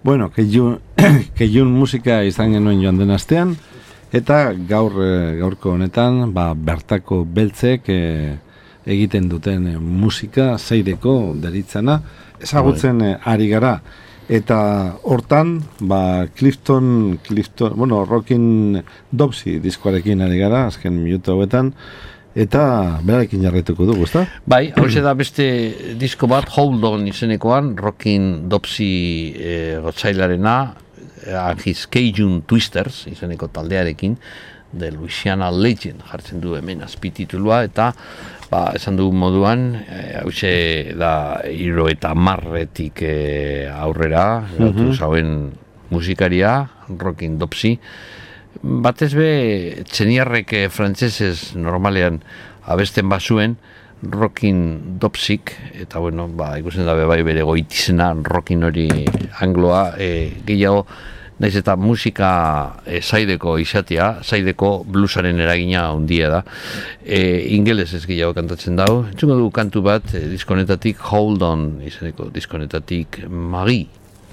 Bueno, keiun, keiun musika izan genuen joan den astean, eta gaur gaurko honetan, ba, bertako beltzek e, egiten duten e, musika zeideko deritzana, ezagutzen e, ari gara. Eta hortan, ba, Clifton, Clifton, bueno, Rockin' Dopsy diskoarekin ari gara, azken minutu hauetan, eta berarekin jarraituko dugu, ezta? Bai, hau da beste disko bat, Hold On izenekoan, Rockin' Dopsy e, gotzailarena, and his Cajun Twisters izeneko taldearekin, de Louisiana Legend jartzen du hemen azpititulua, eta ba, esan dugun moduan, hause e, da hiro eta marretik e, aurrera, gautu mm-hmm. zauen musikaria, Rockin' Dopsy, batez be, txeniarrek e, frantsesez normalean abesten bazuen, Rockin' Dopsyk, eta bueno, ba, ikusten da bai bere goitizena, Rockin' hori angloa, e, gehiago, naiz eta musika e, zaideko izatea, zaideko bluesaren eragina handia da. E, ingeles ez gehiago kantatzen dau. Entzungo dugu kantu bat, e, diskonetatik Hold On, izaneko diskonetatik Marie.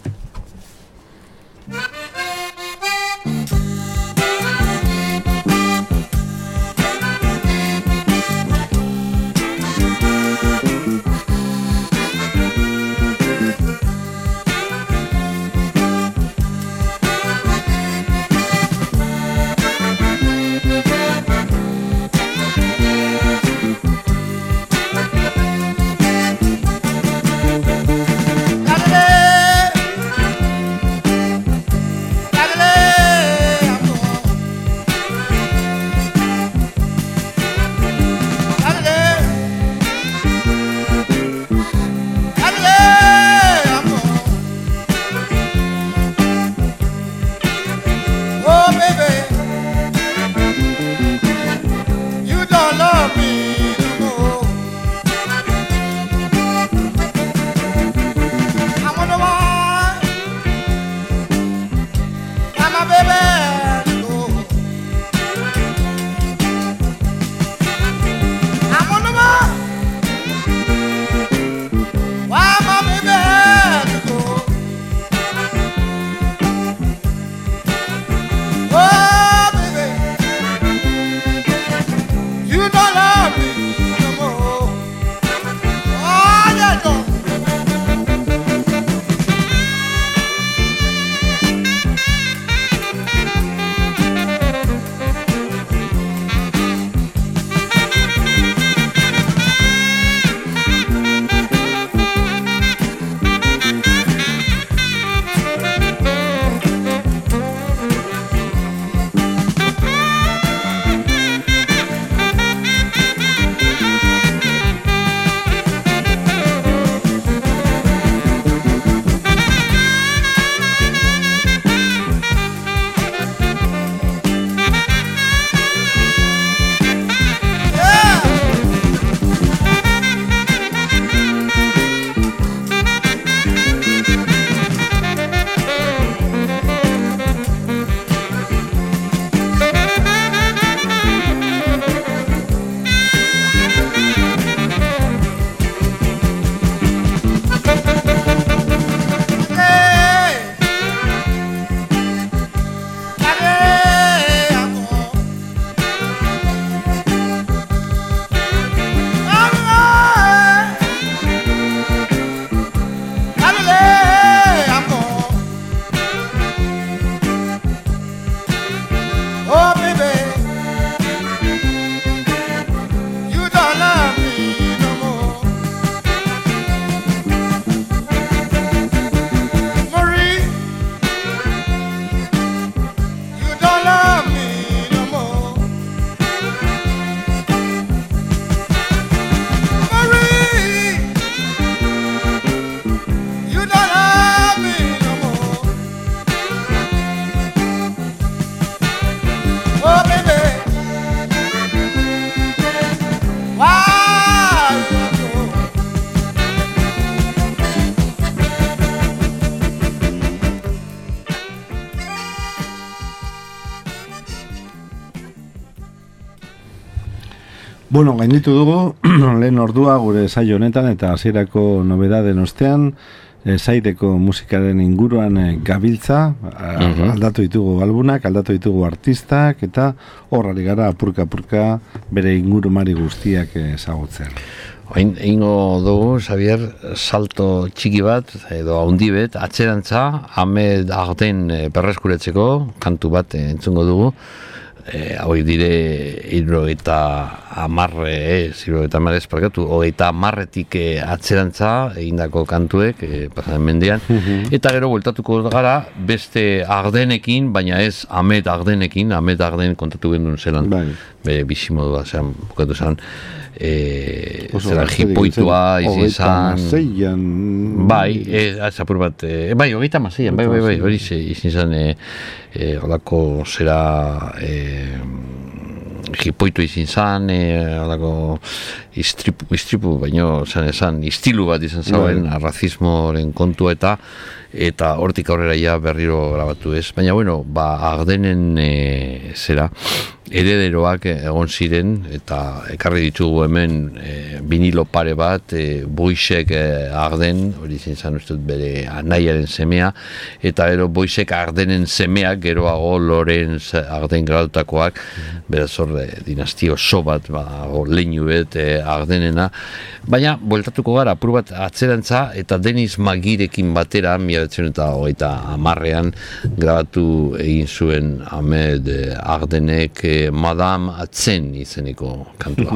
Bueno, gainditu dugu, lehen ordua gure saio honetan eta hasierako nobedaden ostean, e, zaireko musikaren inguruan e, gabiltza, a, Mhm. aldatu ditugu albunak, aldatu ditugu artistak, eta horrari gara apurka-apurka bere ingurumari guztiak ezagutzean. Oin, ingo dugu, Xavier, salto txiki bat, edo haundi bet, atzerantza, Ahmed Arden e, berreskuretzeko, kantu bat e, entzungo dugu, e, hauek dire irro eta amarre, ez, irro eta amarre esparkatu, hogeita amarretik e, atzerantza egindako kantuek, e, pasaden mendean, eta gero bueltatuko gara beste Ardenekin, baina ez Ahmed Ardenekin, Ahmed Arden kontatu gendun zelan, Bai. bere bizimodua zean, bukatu zean, e, Oso zera gazterik hipoitua zen, izin hogeita zan, hamaseian, bai, e, azapur bat, e, bai, hogeita hamaseian, bai, bai, bai, hori ze, izin zan, e, e, holako zera, e, hipoitu izin zan, e, holako istripu, istripu, baino, zan esan, istilu bat izan zauen, Bai. arrazismoren kontua eta, eta hortik aurrera ja berriro grabatu ez. Baina, bueno, ba, Ardenen e, zera, herederoak egon ziren, eta ekarri ditugu hemen e, vinilo pare bat, e, Boixek e, Arden, hori izin zan uste dut bere anaiaren semea, eta gero Boixek Ardenen semeak, geroago Lorenz Arden gradutakoak, beraz hor e, dinastio oso bat, ba, leinu bet e, Ardenena, baina bueltatuko gara, apur bat atzerantza, eta Denis Magirekin batera, mila bederatziehun eta hogeita hamarrean grabatu egin zuen Ahmed Ardenek e, Madame Atzen izeneko kantua.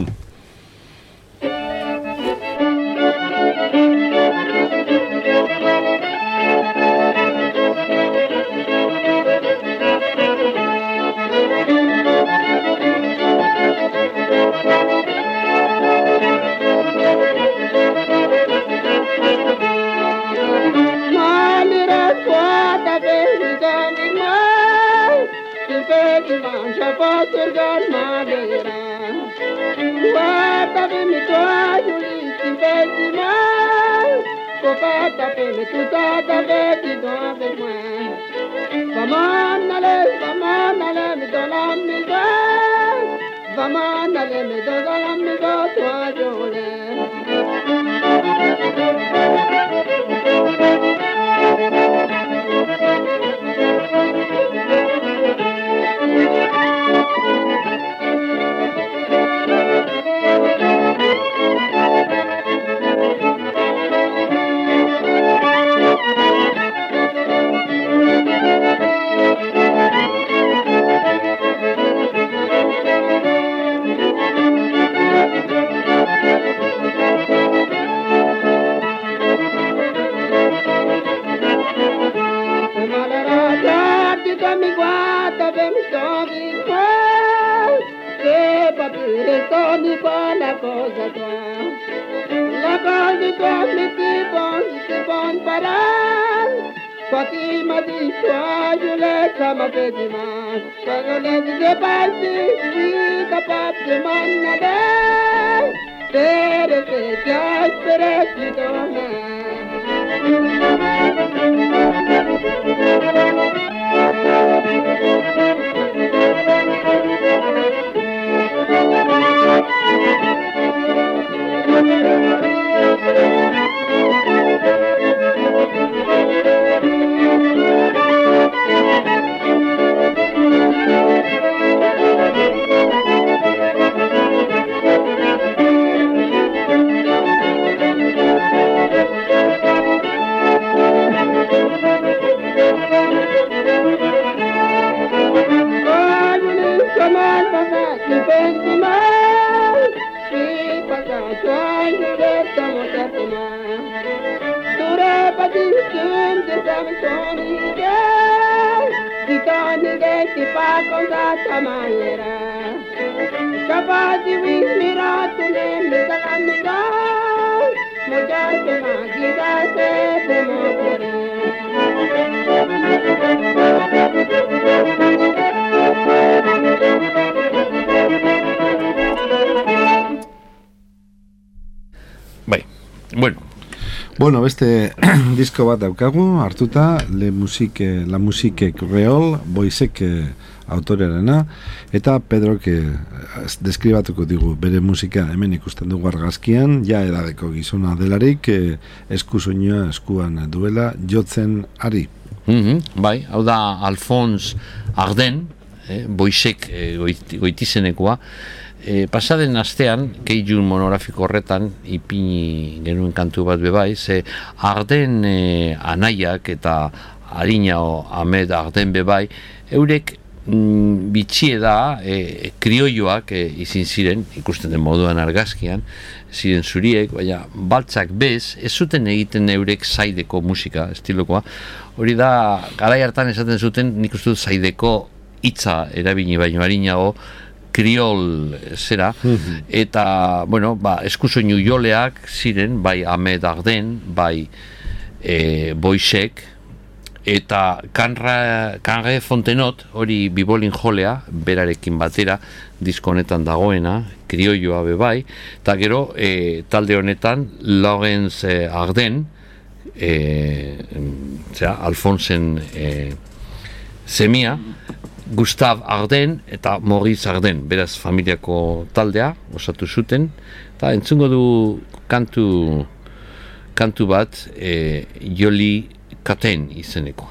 Bueno, beste disko bat daukagu, hartuta, Le Musique, La Musique Creole, Boisek eh, autorearena, eta Pedrok eh, deskribatuko digu bere musika hemen ikusten dugu argazkian, ja edadeko gizona delarik, eh, esku soinua eskuan duela, jotzen ari. Mm-hmm, bai, hau da Alphonse Arden, eh, Boisek eh, goiti, goitizenekoa, E, pasaden astean, keijun monografiko horretan, ipini genuen kantu bat bebai, ze Arden e, anaiak eta Harinao Ahmed Arden bebai, eurek mm, bitxie da, e, krioioak e, izin ziren, ikusten den moduan argazkian, ziren zuriek, baina baltzak bez, ez zuten egiten eurek zaideko musika, estilokoa. Hori da, garai hartan esaten zuten, nik uste dut zaideko hitza erabini baino Harinao, kriol zera, mm-hmm. eta, bueno, ba, eskusoinu joleak ziren, bai Ahmed Arden, bai e, Boisek, eta Kanra, Kanre Fontenot, hori bibolin jolea, berarekin batera, disko honetan dagoena, krioioa bebai, eta gero, e, talde honetan, Laurence Arden, e, zera, Alfonsen e, semia, Gustave Arden eta Maurice Arden, beraz familiako taldea osatu zuten, eta entzungo du kantu kantu bat e, Joli Katen izeneko.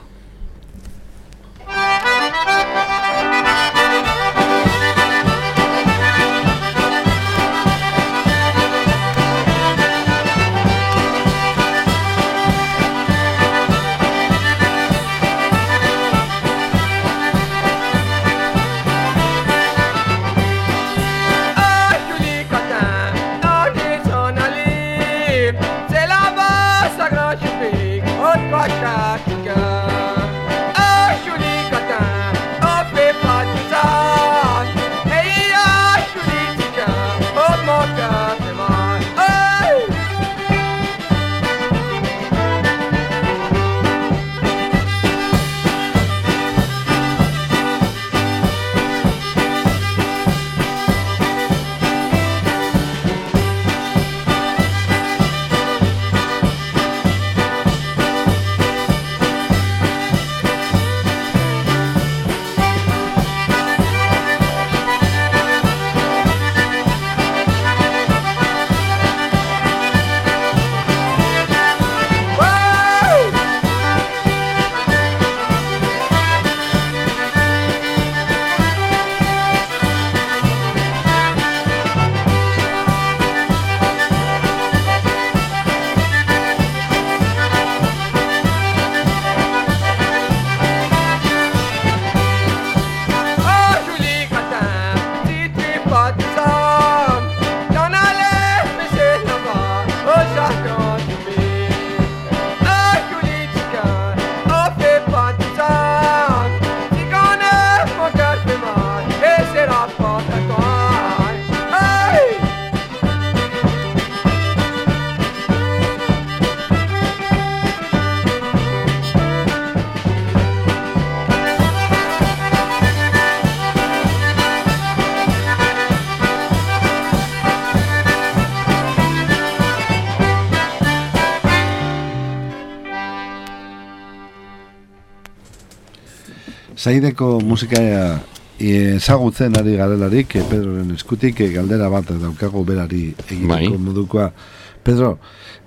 Zaideko musika ezagutzen ari garelarik, Pedroren eskutik galdera bat daukago berari egiteko modukoa. Pedro,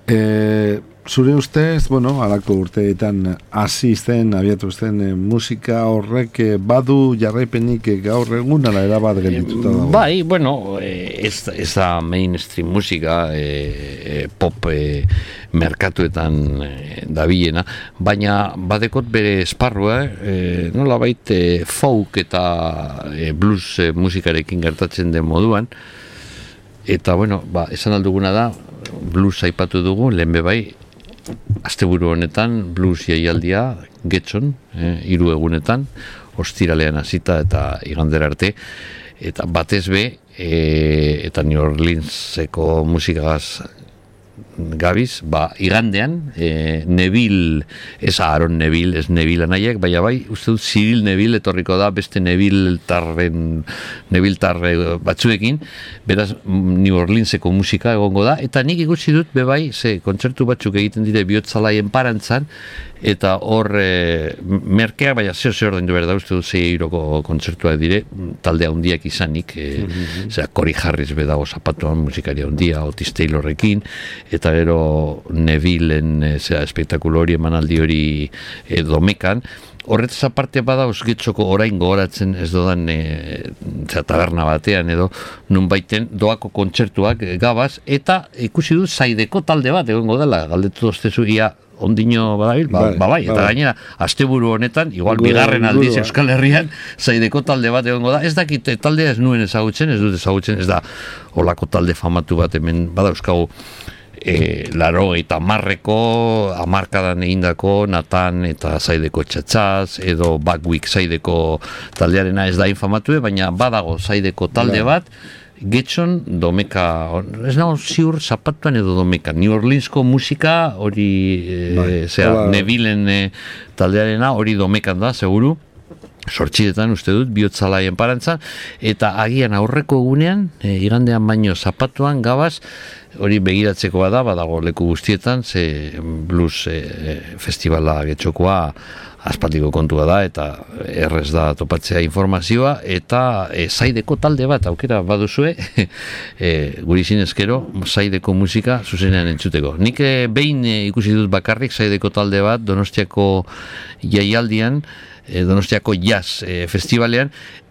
e, zure ustez, bueno, alako urteetan hasi zen, abiatu zen e, musika horrek e, badu jarraipenik e, gaur egun, ala erabat geldituta dago? Bai, bueno, e, ez, ez da mainstream musika, e, e, pop e, merkatuetan e, dabilena, baina badekot bere esparrua, e, nola bait e, folk eta e, blues e, musikarekin gertatzen den moduan, eta, bueno, ba, esan alduguna da, blues aipatu dugu, lehen bebai, asteburu honetan, blues jaialdia, Getxon, eh, hiru egunetan, ostiralean hasita eta igandera arte, eta batez be, e, eta New Orleanseko musikagaz gabiz, ba, igandean, e, Neville, ez Aaron Neville, ez Neville anaiek, baina bai, uste dut Cyril Neville etorriko da, beste Neville tarren, Neville tarre batzuekin, beraz, New Orleanseko musika egongo da, eta nik ikusi dut, bebai, ze, kontzertu batzuk egiten dire bihotzalaien parantzan, eta hor e, merkeak, baina zeo zeo ordaindu behar da, uste dut zei euroko kontzertuak dire, talde handiak izanik, e, mm-hmm. zera, Cory Harris bedago zapatuan, musikari handia, Otis Taylorrekin, eta gero Nevilleen e, zera, espektakulo hori, emanaldi hori e, domekan. Horretaz aparte bada osgetzoko orain gogoratzen ez dodan e, zera, taberna batean edo nun baiten doako kontzertuak e, gabaz, eta ikusi dut Zaideko talde bat egongo dela, galdetu doztezu ia ondino badabil, ba, ba bai, eta gainera asteburu honetan, igual Gure, bigarren aldiz gure, Euskal Herrian Zaideko talde bat egongo da, ez dakit taldea ez nuen ezagutzen, ez dut ezagutzen, ez da olako talde famatu bat hemen bada euskagu e, laro eta marreko amarkadan egindako Natan eta Zaideko txatxaz edo Backwick Zaideko taldearena ez da infamatu, baina badago Zaideko talde bat Getxon, domeka, ez nago ziur zapatuan edo domeka, New Orleansko musika hori, e, zera, Nevilleen e, taldearena hori domekan da, seguru, sortxidetan uste dut, bihotzalaien parantzan, eta agian aurreko egunean, e, igandean baino zapatuan, gabaz, hori begiratzekoa da, badago leku guztietan, ze blues e, festivala Getxokoa aspaldiko kontua da, eta errez da topatzea informazioa, eta e, Zaideko talde bat, aukera baduzue, e, guri zinezkero, Zaideko musika zuzenean entzuteko. Nik e, behin e, ikusi dut bakarrik Zaideko talde bat, Donostiako jaialdian, e, Donostiako jazz e, festivalean,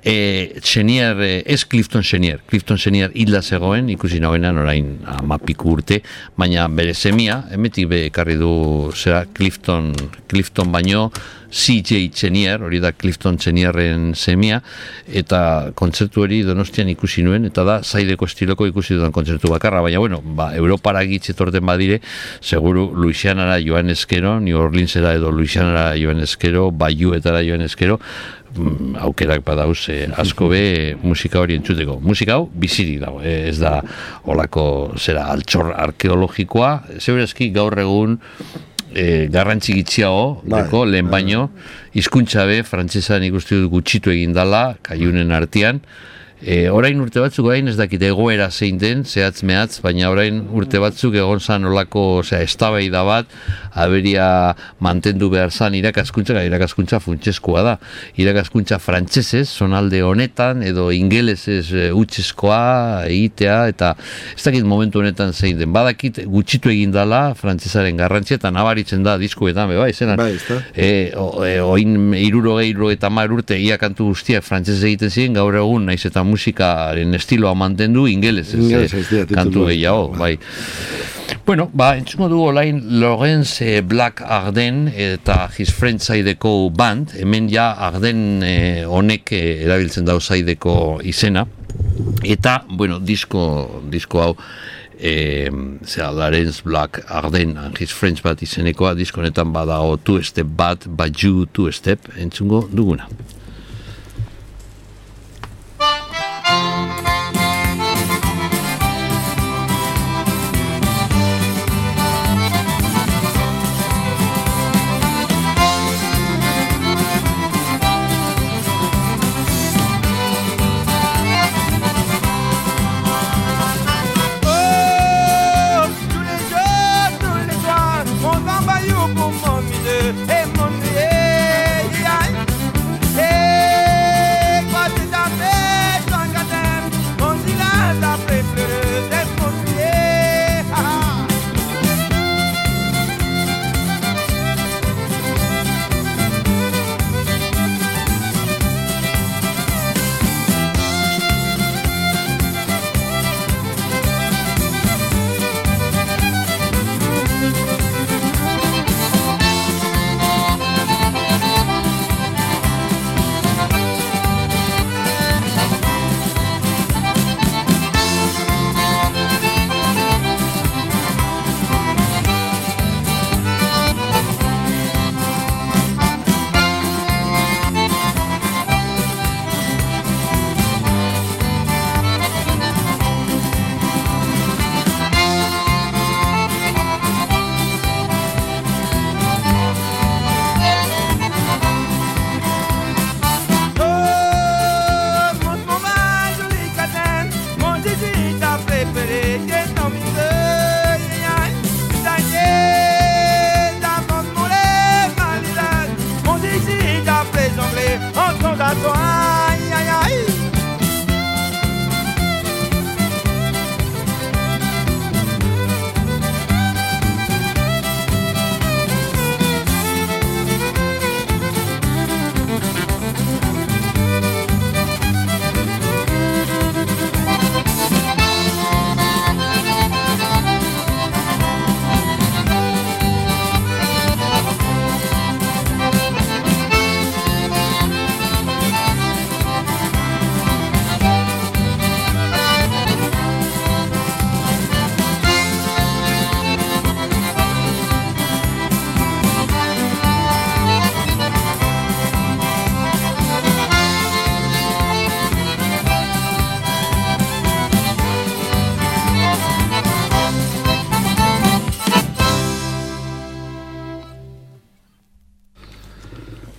e, Xenier, e, ez Clifton Xenier, Clifton Xenier hilda zegoen, ikusi nagoenan orain amapiku urte, baina bere semia, emetik be ekarri du zera Clifton, Clifton baino, C J Xenier, hori da Clifton Xenierren semia, eta kontzertu hori Donostian ikusi nuen, eta da Zaideko estiloko ikusi dudan kontzertu bakarra, baina bueno, ba, Europara gitzetorten badire, seguru Louisianara joan eskero, New Orleansera edo Louisianara joan eskero, Bayouetara joan eskero, aukerak badauz eh, asko be musika hori entzuteko. Musika hau bizirik dago, eh, ez da olako zera altxor arkeologikoa, zeurazki gaur egun e, garrantzi gitxiago, deko, lehen baino, hizkuntza be, frantsesan ikustu dut gutxitu egin dala, kaiunen artean, E, orain urte batzuk, orain ez dakit egoera zein den, zehatz mehatz, baina orain urte batzuk egon zan olako, osea, eztabaida bat, aberia mantendu behar zan irakaskuntza, irakaskuntza funtseskoa da. Irakaskuntza frantsesez, zonalde honetan, edo ingelesez utzeskoa egitea, eta ez dakit momentu honetan zein den. Badakit gutxitu egin dala frantsesaren garrantzia, eta nabaritzen da diskuetan, bai, zenan. Bai, e, o, e, oin irurogei, iruro eta mar urte, ia kantu guztiak frantsesez egiten ziren, gaur egun, naiz eta musikaren estiloa mantendu ingeles ez, eh, kantu gehiago, bai. Bueno, ba, entzungo dugu olain Laurence Black Arden eta His Friends Zaideko band, hemen ja Arden honek eh, erabiltzen dau Zaideko izena, eta, bueno, disko, disko hau, eh, zera, Laurence Black Arden and His Friends bat izenekoa, disko honetan badago Two Step bat, Baju Two Step, entzungo duguna. Hey,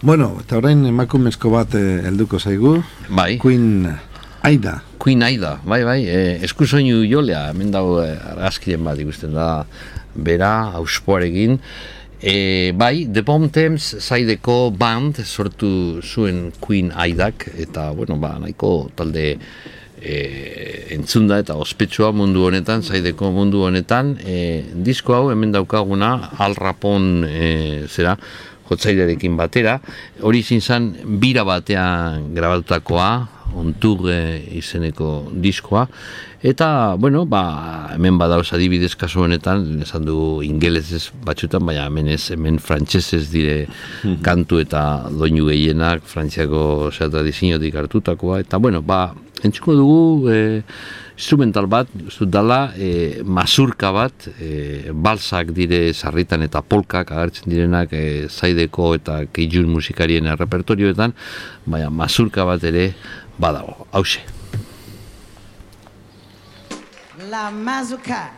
Bueno, eta orain emakumezko bat eh, helduko zaigu. Bai. Queen Aida. Queen Aida, bai, bai, eh, eskusoinu jolea, hemen dago eh, argazkiren bat ikusten da, bera, auspoarekin. E, bai, The Bomb Thames zaideko band sortu zuen Queen Aidak, eta, bueno, ba, nahiko talde e, entzunda eta ospetsua mundu honetan, zaideko mundu honetan. E, disko hau hemen daukaguna, Al Rapon e, zera, jotzailearekin batera, hori izin zen bira batean grabatutakoa, Ontur e, izeneko diskoa, eta, bueno, ba, hemen badauz adibidez kasu honetan, esan du ingelesez batxutan, baina hemen ez, hemen frantsesez dire kantu eta doinu gehienak, frantziako zera tradiziotik hartutakoa, eta, bueno, ba, entzuko dugu e, instrumental bat, ez dut dala, e, mazurka bat, e, balsak dire sarritan eta polkak agertzen direnak e, zaideko eta keijun musikarien repertorioetan, baina mazurka bat ere badago, hause. La mazurka.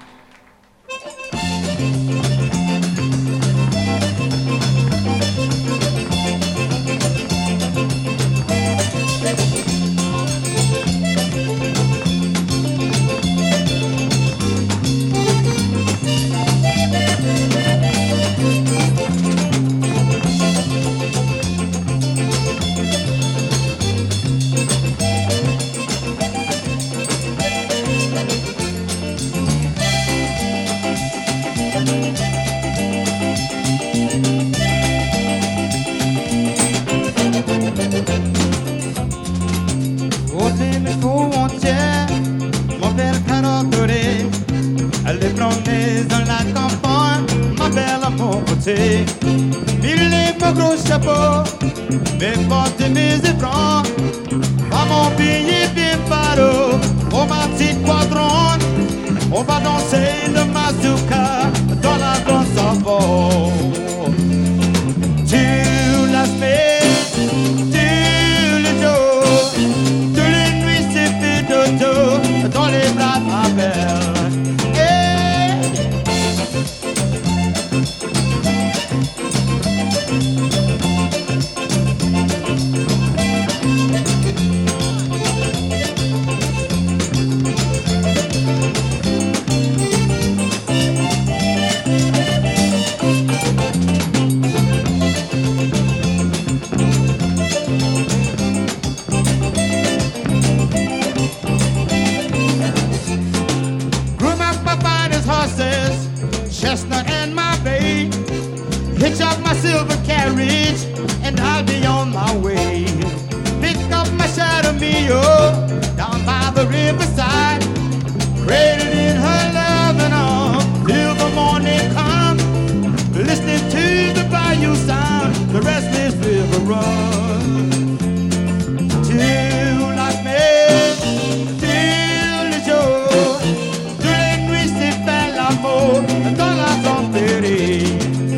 Les promenades dans la campagne, ma belle à mon côté. Il est mon gros chapeau, mes portes et mes éperons. À mon billet bien paro, au ma petite quadron. On va danser le mazurka dans la grande savon. Tu l'as fait, tu le jours, tous les nuits c'est fait dodo dans les bras de ma belle. Chestnut and my bay, hitch up my silver carriage, and I'll be on my way. Pick up my shadow mio down by the riverside, cradled in her loving arms till the morning comes. Listening to the bayou sound, the restless river runs. Till I met, till le jour, tous les nuits c'est fait l'amour. Dans la tempérée.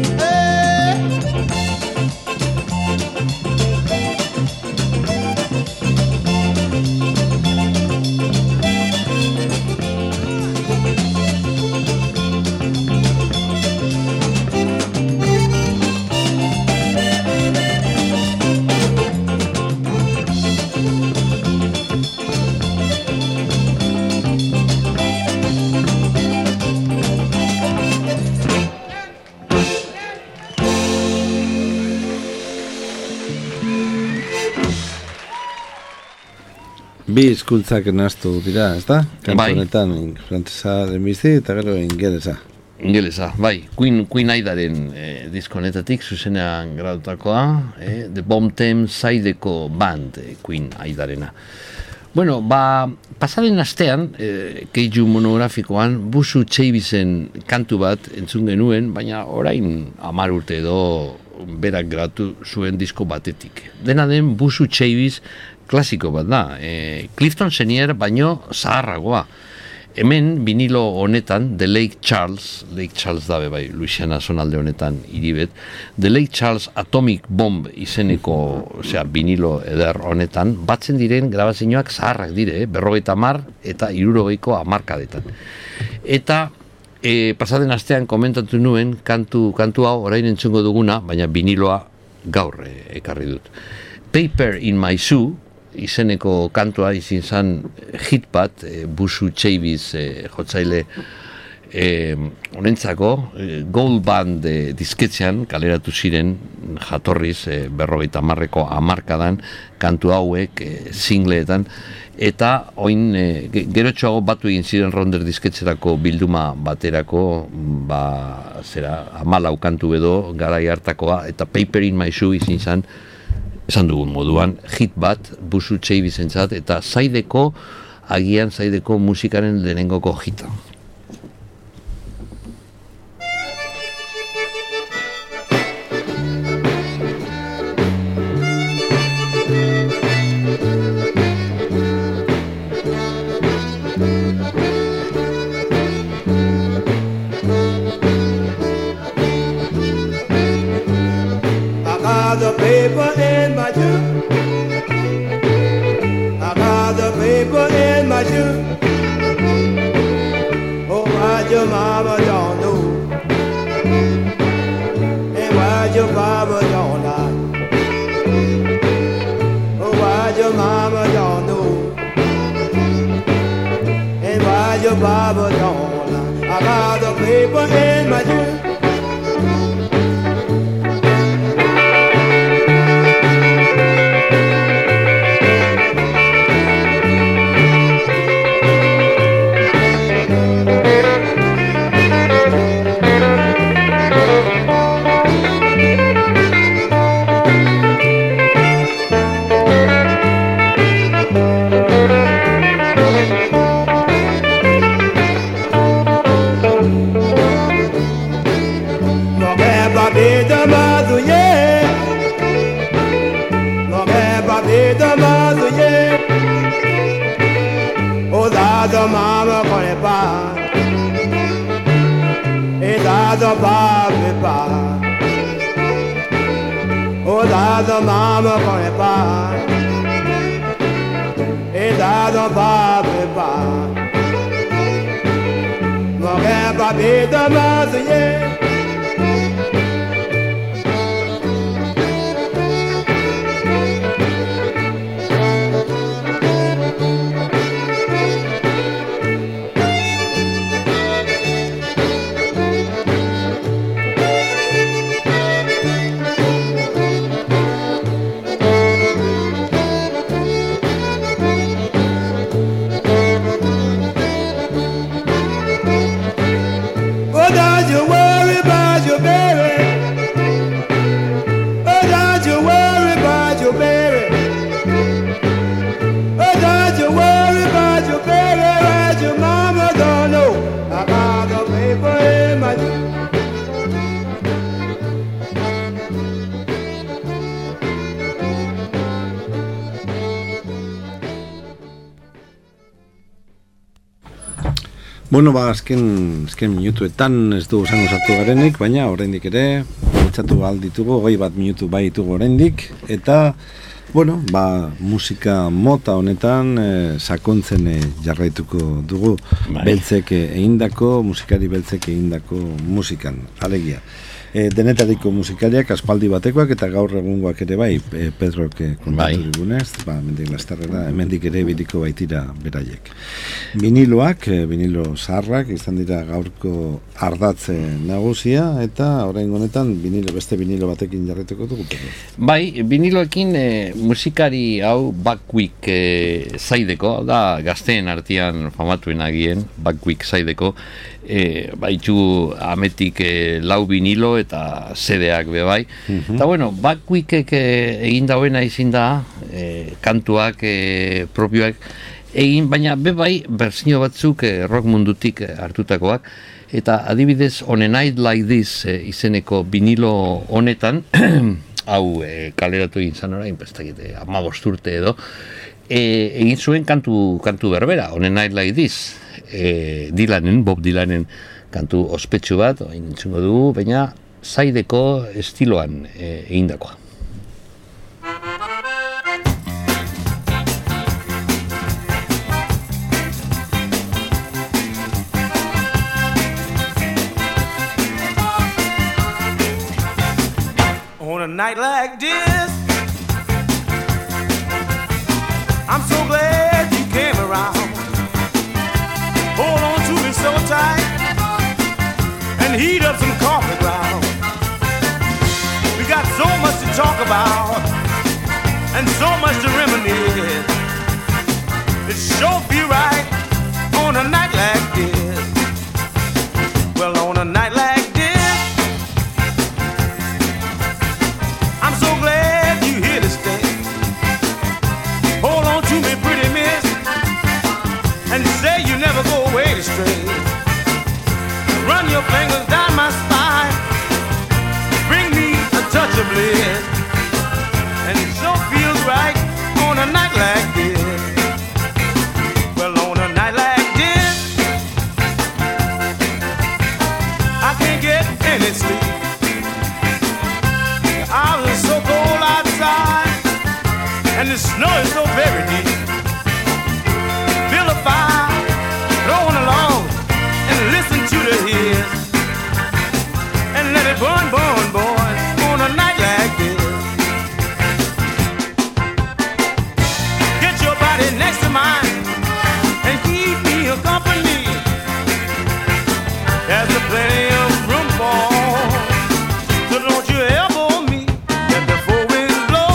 Bi hizkuntzak nahaztu dira, ez da? Bai. Kantonetan, frantzesa den bizi eta gero ingelesa. Ingelesa, bai. Queen, Queen Aidaren eh, diskonetatik zuzenean gradutakoa, eh, The Bomb Thames zaideko band eh, Queen Aidarena. Bueno, ba, pasaren astean, eh, keiju monografikoan, Busu Txeibizen kantu bat entzun genuen, baina orain hamar urte edo berak gratu zuen disko batetik. Dena den Busu Txeibiz klasiko bat da, e, Clifton Senior baino zaharragoa. Hemen vinilo honetan, The Lake Charles, Lake Charles dabe bai, Louisiana zonalde honetan iribet, The Lake Charles Atomic Bomb izeneko, osea, vinilo eder honetan, batzen diren grabazioak zaharrak dire, eh? berrogeita hamar eta hirurogeiko hamarkadetan. Eta e, pasaden astean komentatu nuen, kantu, kantu hau orain entzungo duguna, baina viniloa gaur e, ekarri dut. Paper in My Shoe izeneko kantua izin zan hit bat, e, Busu Chavis e, jotzaile E, honentzako e, Gold Band e, disketxean kaleratu ziren jatorriz e, berrogeita hamarreko hamarkadan kantu hauek e, singleetan eta oin e, gerotxoago batu egin ziren Ronder disketxerako bilduma baterako ba, zera, hamalau kantu edo garai hartakoa eta Paper in My Shoe izin zan esan dugun moduan hit bat Busu Chavisentzat eta zaideko agian zaideko musikaren lehenengoko hita. The paper in my shoe. I got the paper in my shoe. Oh, why your mama don't know, and why your papa don't lie. Oh, why your mama don't know, and why your papa don't lie. I got the paper in my shoe. The mama connaît pas, et là the papa pas. Oh là the mama connaît pas, et là the papa pas. Mon rêve papier de mazouiller. Bueno, ba, azken, azken minutuetan ez dugu zango sartu garenik, baina oraindik ere, betxatu ahal ditugu, hogei bat minutu bai ditugu oraindik, eta, bueno, ba, musika mota honetan e, sakontzen e, jarraituko dugu, bai. Beltzek egindako, musikari beltzek egindako musikan, alegia. E, denetariko musikariak aspaldi batekoak eta gaur egungoak ere bai, e, Pedrok kontatu bai. Digunez, ba, mendik lastarrera, hemendik ere biriko baitira beraiek. Viniloak, e, vinilo zaharrak, izan dira gaurko ardatze nagusia, eta orain honetan vinilo, beste vinilo batekin jarretuko dugu. Bai, viniloekin e, musikari hau Buckwheat e, zaideko, da gazteen artean famatuen agien, Buckwheat zaideko, e, baitu ametik e, lau vinilo eta zedeak be bai. Uh-huh. Eta bueno, Buckwheatek e, egin dauena izin da, e, kantuak e, propioak egin, baina be bai berzio batzuk e, rock mundutik e, hartutakoak, eta adibidez On a Night Like This e, izeneko vinilo honetan, hau e, kaleratu egin zan orain, pestakite, hamabost urte edo, e, egin zuen kantu, kantu berbera, On a Night Like This, e, Dylanen, Bob Dylanen kantu ospetsu bat, hain entzungo dugu, baina zaideko estiloan e, egindakoa. On a night like this. I'm so glad you came around. Hold on to me so tight and heat up some coffee ground. We got so much to talk about and so much to reminisce. It sure feel right on a night like this. Well, on a night like this, I'm so glad you here to stay. Hold on to me, pretty miss, and say you never go away astray. Run your fingers down my spine, bring me a touch of bliss, and it sure feels right on a night like this. Well, on a night like this, I can't get any sleep. The hours are so cold outside, and the snow is so very deep. Build a fire, throw on along, and listen to the hits, and let it burn, burn, boy, on a night like this. Get your body next to mine and keep me a company. There's a plenty of room for, so don't you elbow me. Let the four winds blow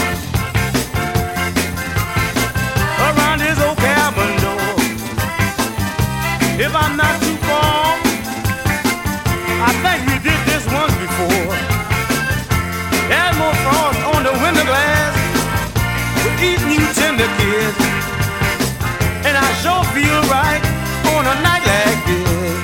around this old cabin door. If I'm not too far, I think we did this once before. There's more frost on the window glass with these new tender kids, and I sure feel right on a night like this.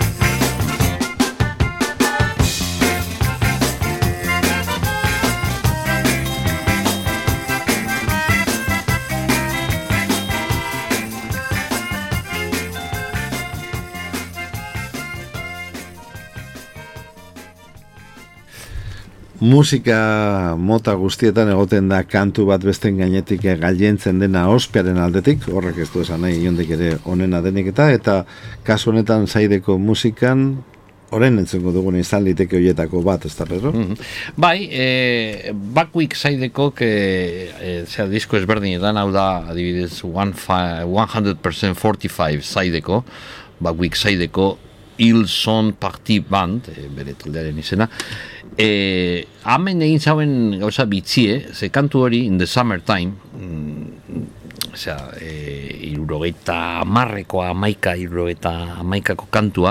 Musika mota guztietan egoten da kantu bat besten gainetik gailentzen dena ospiaren aldetik, horrek ez du esan nahi inondik ere onena denik eta, eta kasu honetan Saideko musikan, orain entzungo dugun izan liteke horietako bat, ez da, Pedro? Mm-hmm. Bai, e, Buckwheat Saideko, e, zera disko ezberdinetan, hau da, adibidez, one hundred percent forty-five Saideko, Buckwheat Saideko, Ilson Party Band, e, bere taldearen izena, e, hamen egin zauen gauza bitzie, ze kantu hori, In the Summertime, mm, osea, e, irurogeita amarrekoa, amaika, irurogeita amaikako kantua,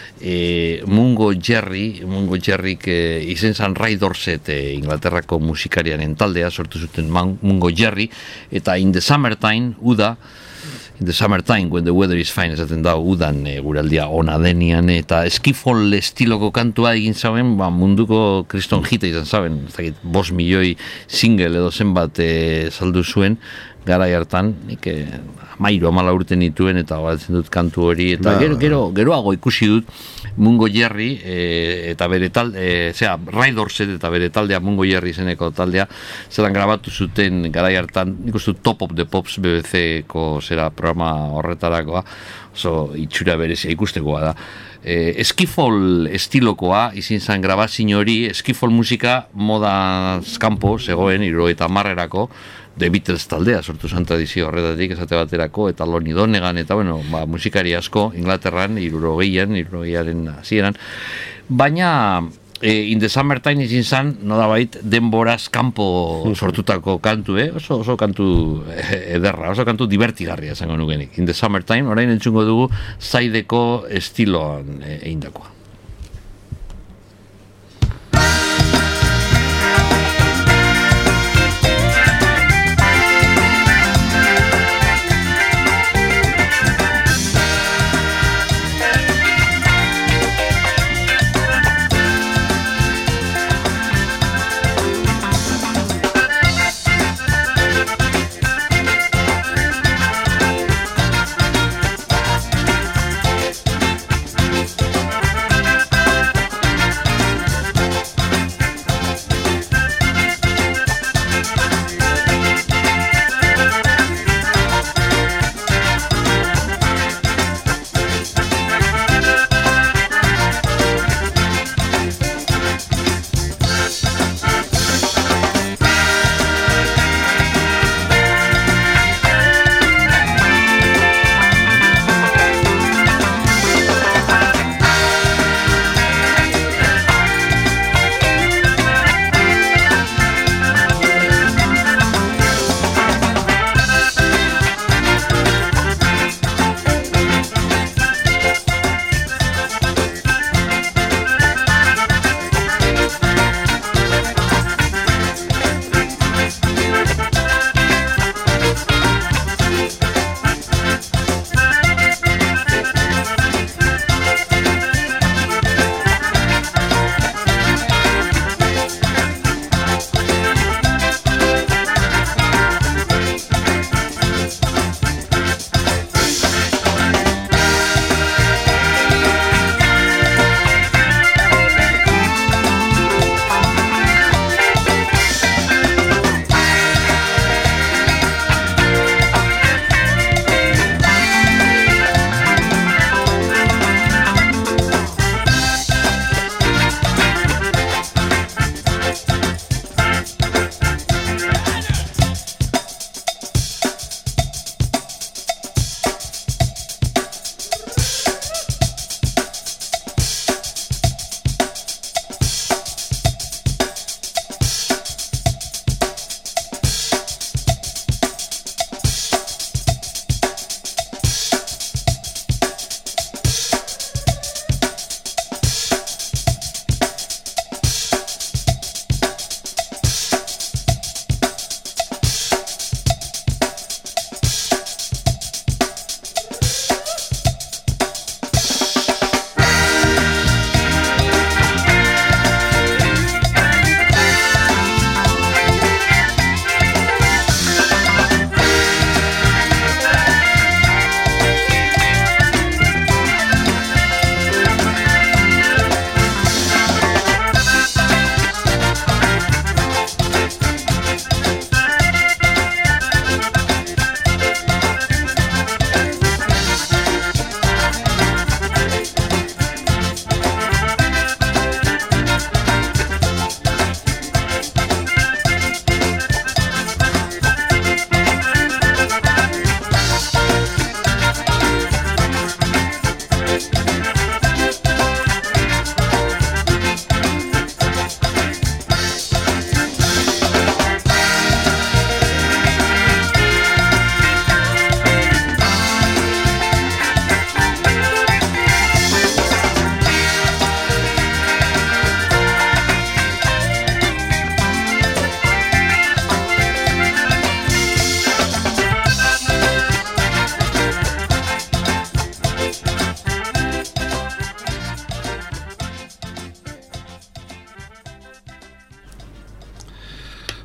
e, Mungo Jerry, Mungo Jerryk e, izen zan Ray Dorset, e, Inglaterrako musikariaren taldea, sortu zuten Mungo Jerry, eta In the Summertime, uda, In the Summertime, when the weather is fine, esaten da, udan e, guraldia ona denian, eta eskifol estiloko kantua egin zauen, ba, munduko kriston hita izan zauen, ez dakit, bos milioi single edo zenbat e, saldu zuen, garai hartan, nik e, amairu amala urte nituen, eta balatzen dut kantu hori, eta gero, gero, geroago ikusi dut, Mungo Jerry, e, eta bere talde, e, zera, Ray Dorset eta bere taldea, Mungo Jerry izeneko taldea, zelan grabatu zuten garai hartan, nik uste Top of the Pops B B C-ko zera programa horretarakoa, oso itxura berezia ikustekoa da. E, eskifol estilokoa izin zen grabazio hori, eskifol musika moda kanpo zegoen, hirurogeita hamarrerako, The Beatles taldea sortu zen tradizio horretatik esate baterako, eta Lonnie Donegan, eta bueno, ba, musikari asko Inglaterran, hirurogeian, hirurogeiaren hasieran, baina e, In the Summertime izin zen, nolabait, denboraz kanpo sortutako kantu, eh? oso, oso kantu ederra, oso kantu divertigarria zango nukenik. In the Summertime, orain entzungo dugu Saideko estiloan egindakoa.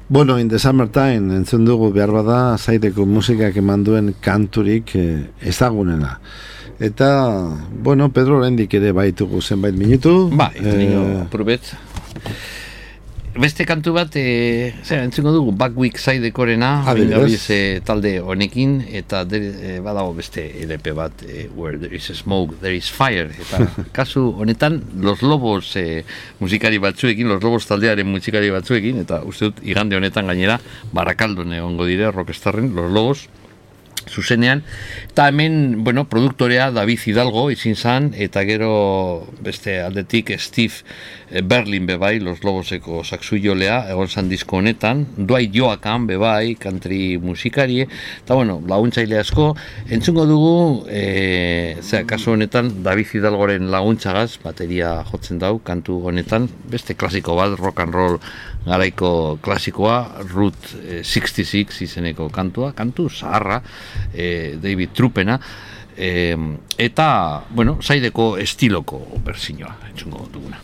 Bueno, in the summertime, entzun dugu behar bada, zaiteko musikak eman duen kanturik eh, ezagunena. Eta, bueno, Pedro, oraindik ere baitugu zenbait minutu. Ba, eh, probet. Beste kantu bat, e, zer, entzungo dugu, Buckwheat Sidekorena, e, talde honekin, eta de, e, badago beste L P bat, e, Where There Is Smoke, There Is Fire, eta kasu honetan, Los Lobos e, musikari batzuekin, Los Lobos taldearen musikari batzuekin, eta uste dut, igande honetan gainera, Barakaldon egongo dire, Rockstarren, Los Lobos, zuzenean, eta hemen, bueno, produktorea David Hidalgo izin zan, eta gero beste aldetik Steve Berlin bebai, Los Loboseko saxujolea, egon zan disko honetan, Dwight Joakan bebai, country musikarie, eta bueno, laguntzaile asko, entzungo dugu, e, zera, kasu honetan, David Hidalgoren laguntzagaz, bateria jotzen dau, kantu honetan, beste klasiko bat, rock and roll garaiko klasikoa, Route sesenta y seis izeneko kantua, kantu zaharra, e, David Trupena, e, eta, bueno, zaideko estiloko berzinoa, entzungo duguna.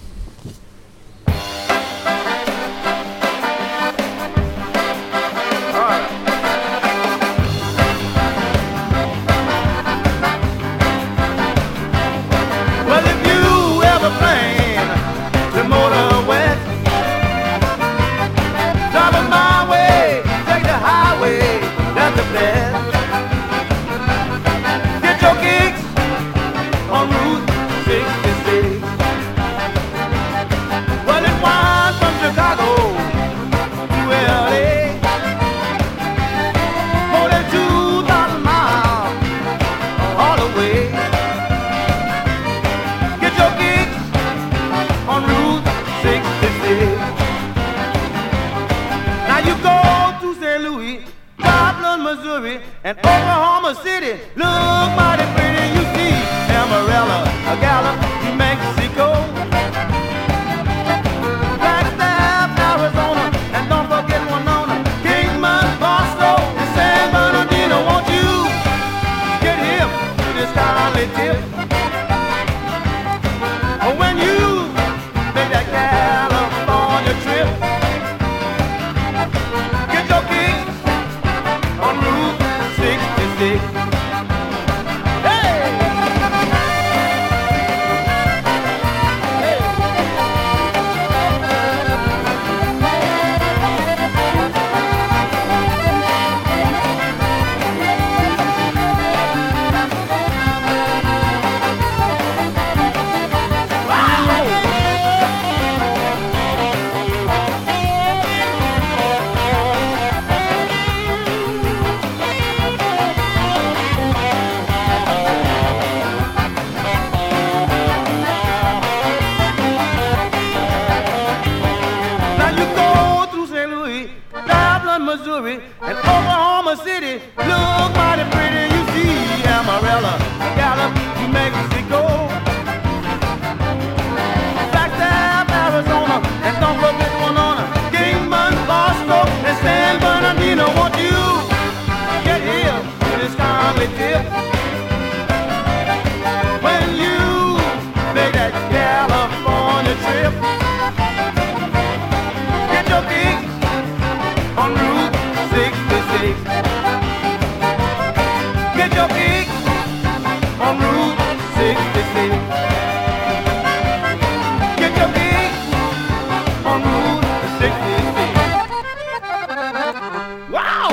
And Oklahoma City, look mighty pretty, you see Amarillo, Gallup, New Mexico, Flagstaff, Arizona, and don't forget Winona, Kingman, Boston, and San Bernardino. Won't you get hip to this kindly tip? When you make that California trip, get your kicks on Route sixty-six. Missouri and Oklahoma City, look mighty pretty, you see Amarillo, Gallup, New Mexico, Flagstaff, Arizona, and don't forget Winona, Kingman, Boston, and San Bernardino. Won't you get here to this kindly tip? When you make that California trip, get your kicks on Route sixty-six. Get your kicks on Route sixty-six. Get your kicks on Route sixty-six. Wow!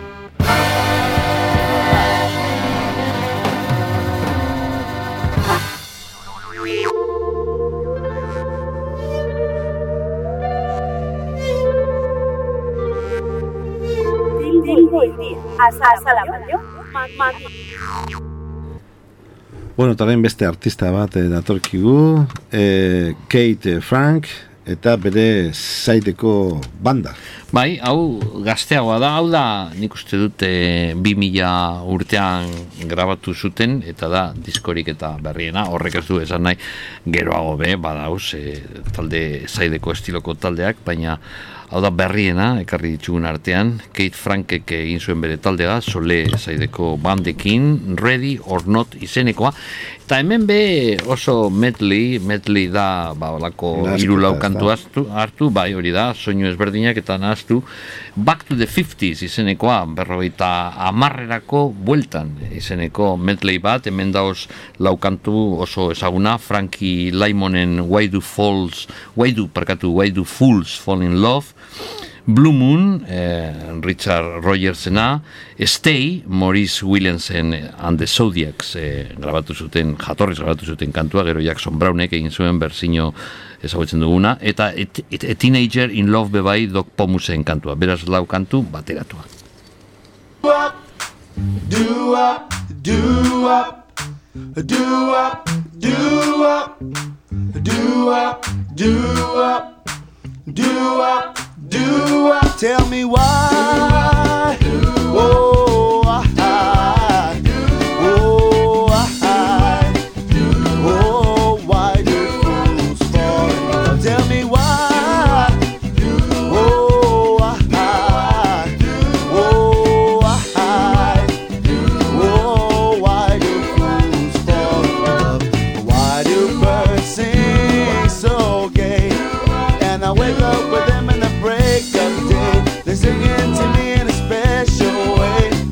Bueno, taren beste artista bat eh, datorkigu, eh, Kate Frank, eta bere zaiteko banda. Bai, hau gazteagoa da, hau da nik uste dut e, bi mila urtean grabatu zuten, eta da diskorik eta berriena, horrek ez du esan nahi geroago be, badauz, e, talde zaideko estiloko taldeak, baina hau da berriena, ekarri ditugun artean, Kate Frankek egin zuen bere taldea, Sole zaideko bandekin, Ready or Not izenekoa, eta hemen be oso medley, medley da, ba, olako hiru lau kantu hartu, bai hori da, soinu ezberdinak eta nahaztu, Back to the fifties izenekoa, berrogeita hamarrerako bueltan izeneko medley bat, hemen dauz lau kantu oso ezaguna, Frankie Lymonen Why Do Falls, Why Do, parkatu, Why Do Fools Fall in Love, Blue Moon, eh, Richard Rogersena, Stay, Maurice Williamson and the Zodiacs eh, grabatu zuten, jatorriz grabatu zuten kantua, gero Jackson Brownek egin zuen berzino ezagutzen duguna, eta et, et, A Teenager in Love bebai Doc Pomusen kantua, beraz lau kantu bateratua. Do up, do up, do up, do up, do up, do up, do up, do up. Tell me why. Oh, I, oh, I, oh, why do fools fall in love? Tell me why. Oh, I, oh, I, oh, why do fools fall in love? Why do birds sing so gay? And I wake up with them in the break of day. They're singing to me in a special way.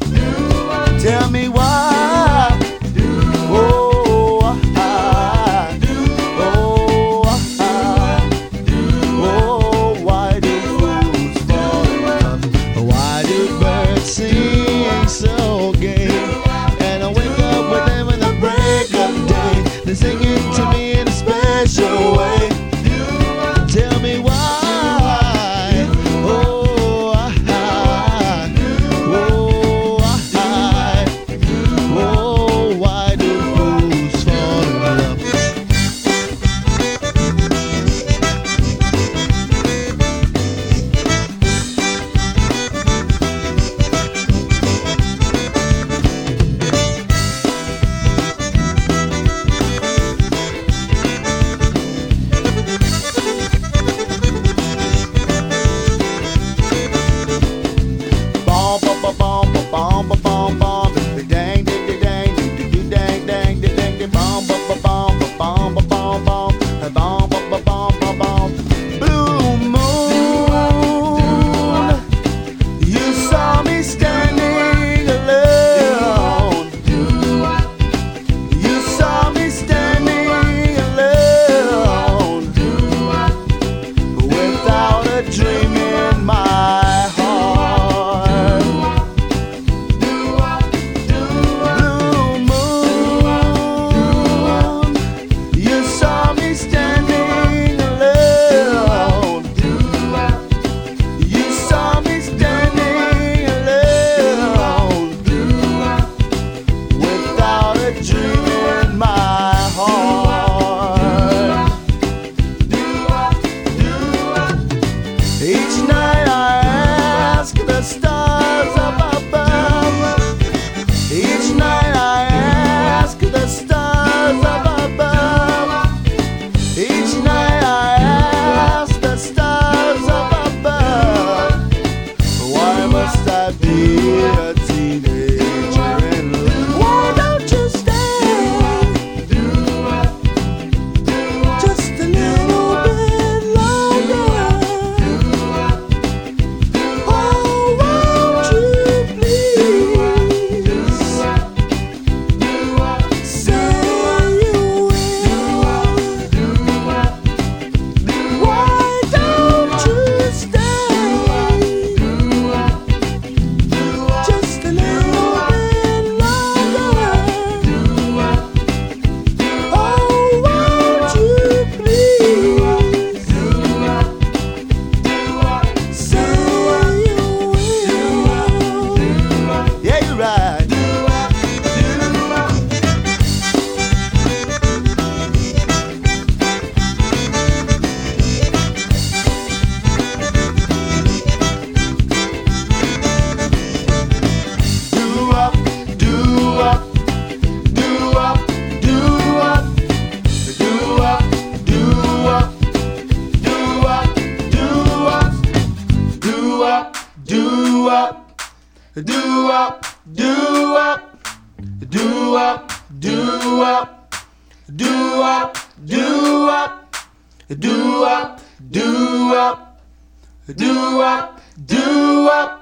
do up, do up, do up, do up, do up, do up, do up, do up, do up, do up.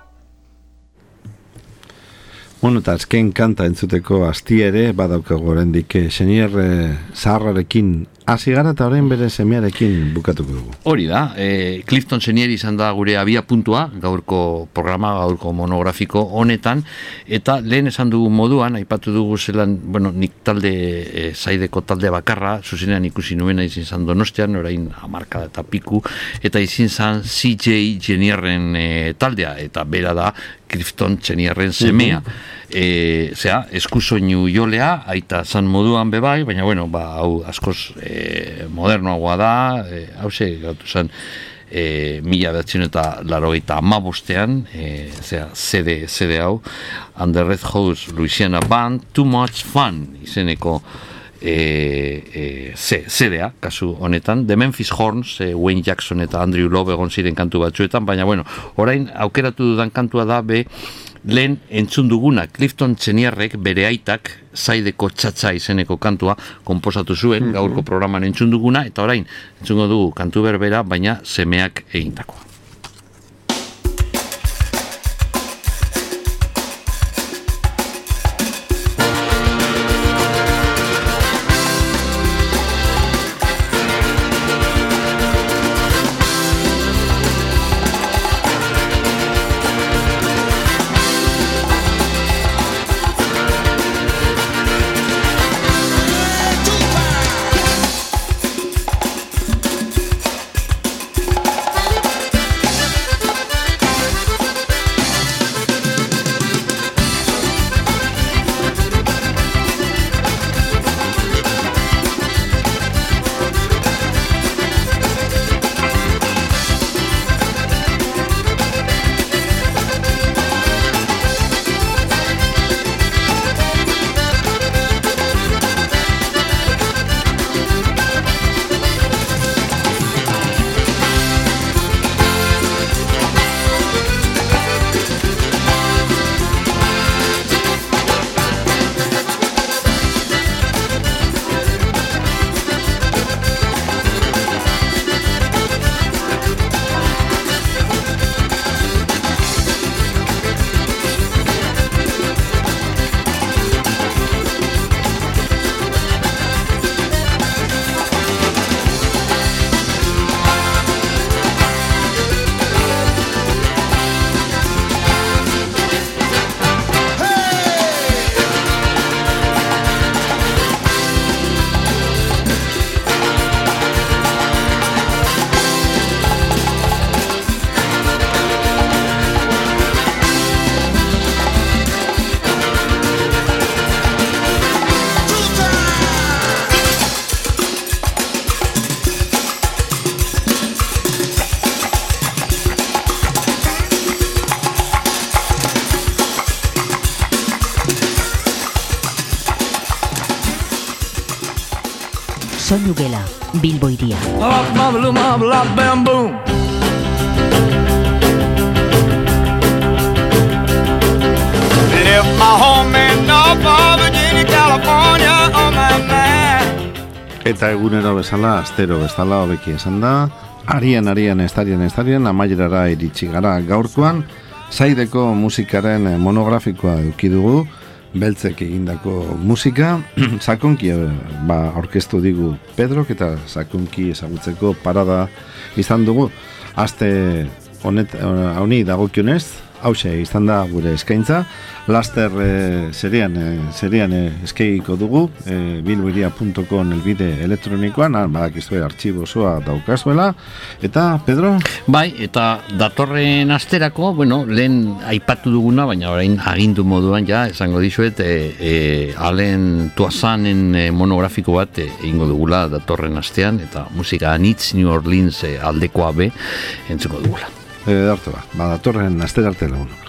Bueno, eta azken kanta entzuteko asti ere, badaukago oraindik senior zaharrarekin hasi gara eta orain bere semearekin bukatuko dugu. Hori da, e, Clifton Chenier izan da gure abia puntua, gaurko programa, gaurko monografiko honetan, eta lehen esan dugu moduan, aipatu dugu zelan, bueno, nik talde, e, zaideko talde bakarra, zuzenean ikusi nuena izin zan Donostian, orain hamarkada eta piku, eta izin zan C J Chenierren e, taldea, eta bera da Clifton Chenierren semea. Mm-hmm. E, zera, eskusoinu jolea, aita zan moduan bebai, baina bueno, ba, hau askoz e, modernoagoa da, e, hau ze, gautu zen, e, mila behatzen eta larogeita amabostean, e, zera, C D, C D hau, and the Red House Louisiana Band, Too Much Fun, izeneko e, e, C D a, kasu honetan, The Memphis Horns, e, Wayne Jackson eta Andrew Love egon ziren kantu batzuetan, baina bueno, orain aukeratu dudan kantua da, be, lehen entzun duguna, Clifton Chenierrek bere aitak zaideko txatxa izeneko kantua konposatu zuen, mm-hmm. gaurko programan entzun duguna, eta orain entzungo dugu kantu berbera, baina semeak egindakoa. Soinu Gela, Bilbo Hiria. Left my home in Norfolk, Virginia, California, on my mind. Eta egunero bezala, astero bezala hobeki esan da, arian, arian, estarian, estarian, amaierara iritsi gara gaurkoan, zaideko musikaren monografikoa eduki dugu, beltzek egindako musika, sakonki ba, orkestu digu Pedrok eta sakonki ezagutzeko parada izan dugu. Aste honet, honi dagokionez, hause izan da gure eskaintza, laster e, serian, e, serian e, eskaiko dugu, e, bilbohiria punto com elbide elektronikoan, badakizue artxibo osoa daukazuela, eta Pedro? Bai, eta datorren asterako, bueno, lehen aipatu duguna, baina orain agindu moduan ja, esango dizuet, e, e, Alen Tuazanen e, monografiko bat e, egingo dugula datorren astean, eta musika anitz New Orleans e, aldekoa be, entzuko dugula. E, Dartu ba, datorren aster arte lagun.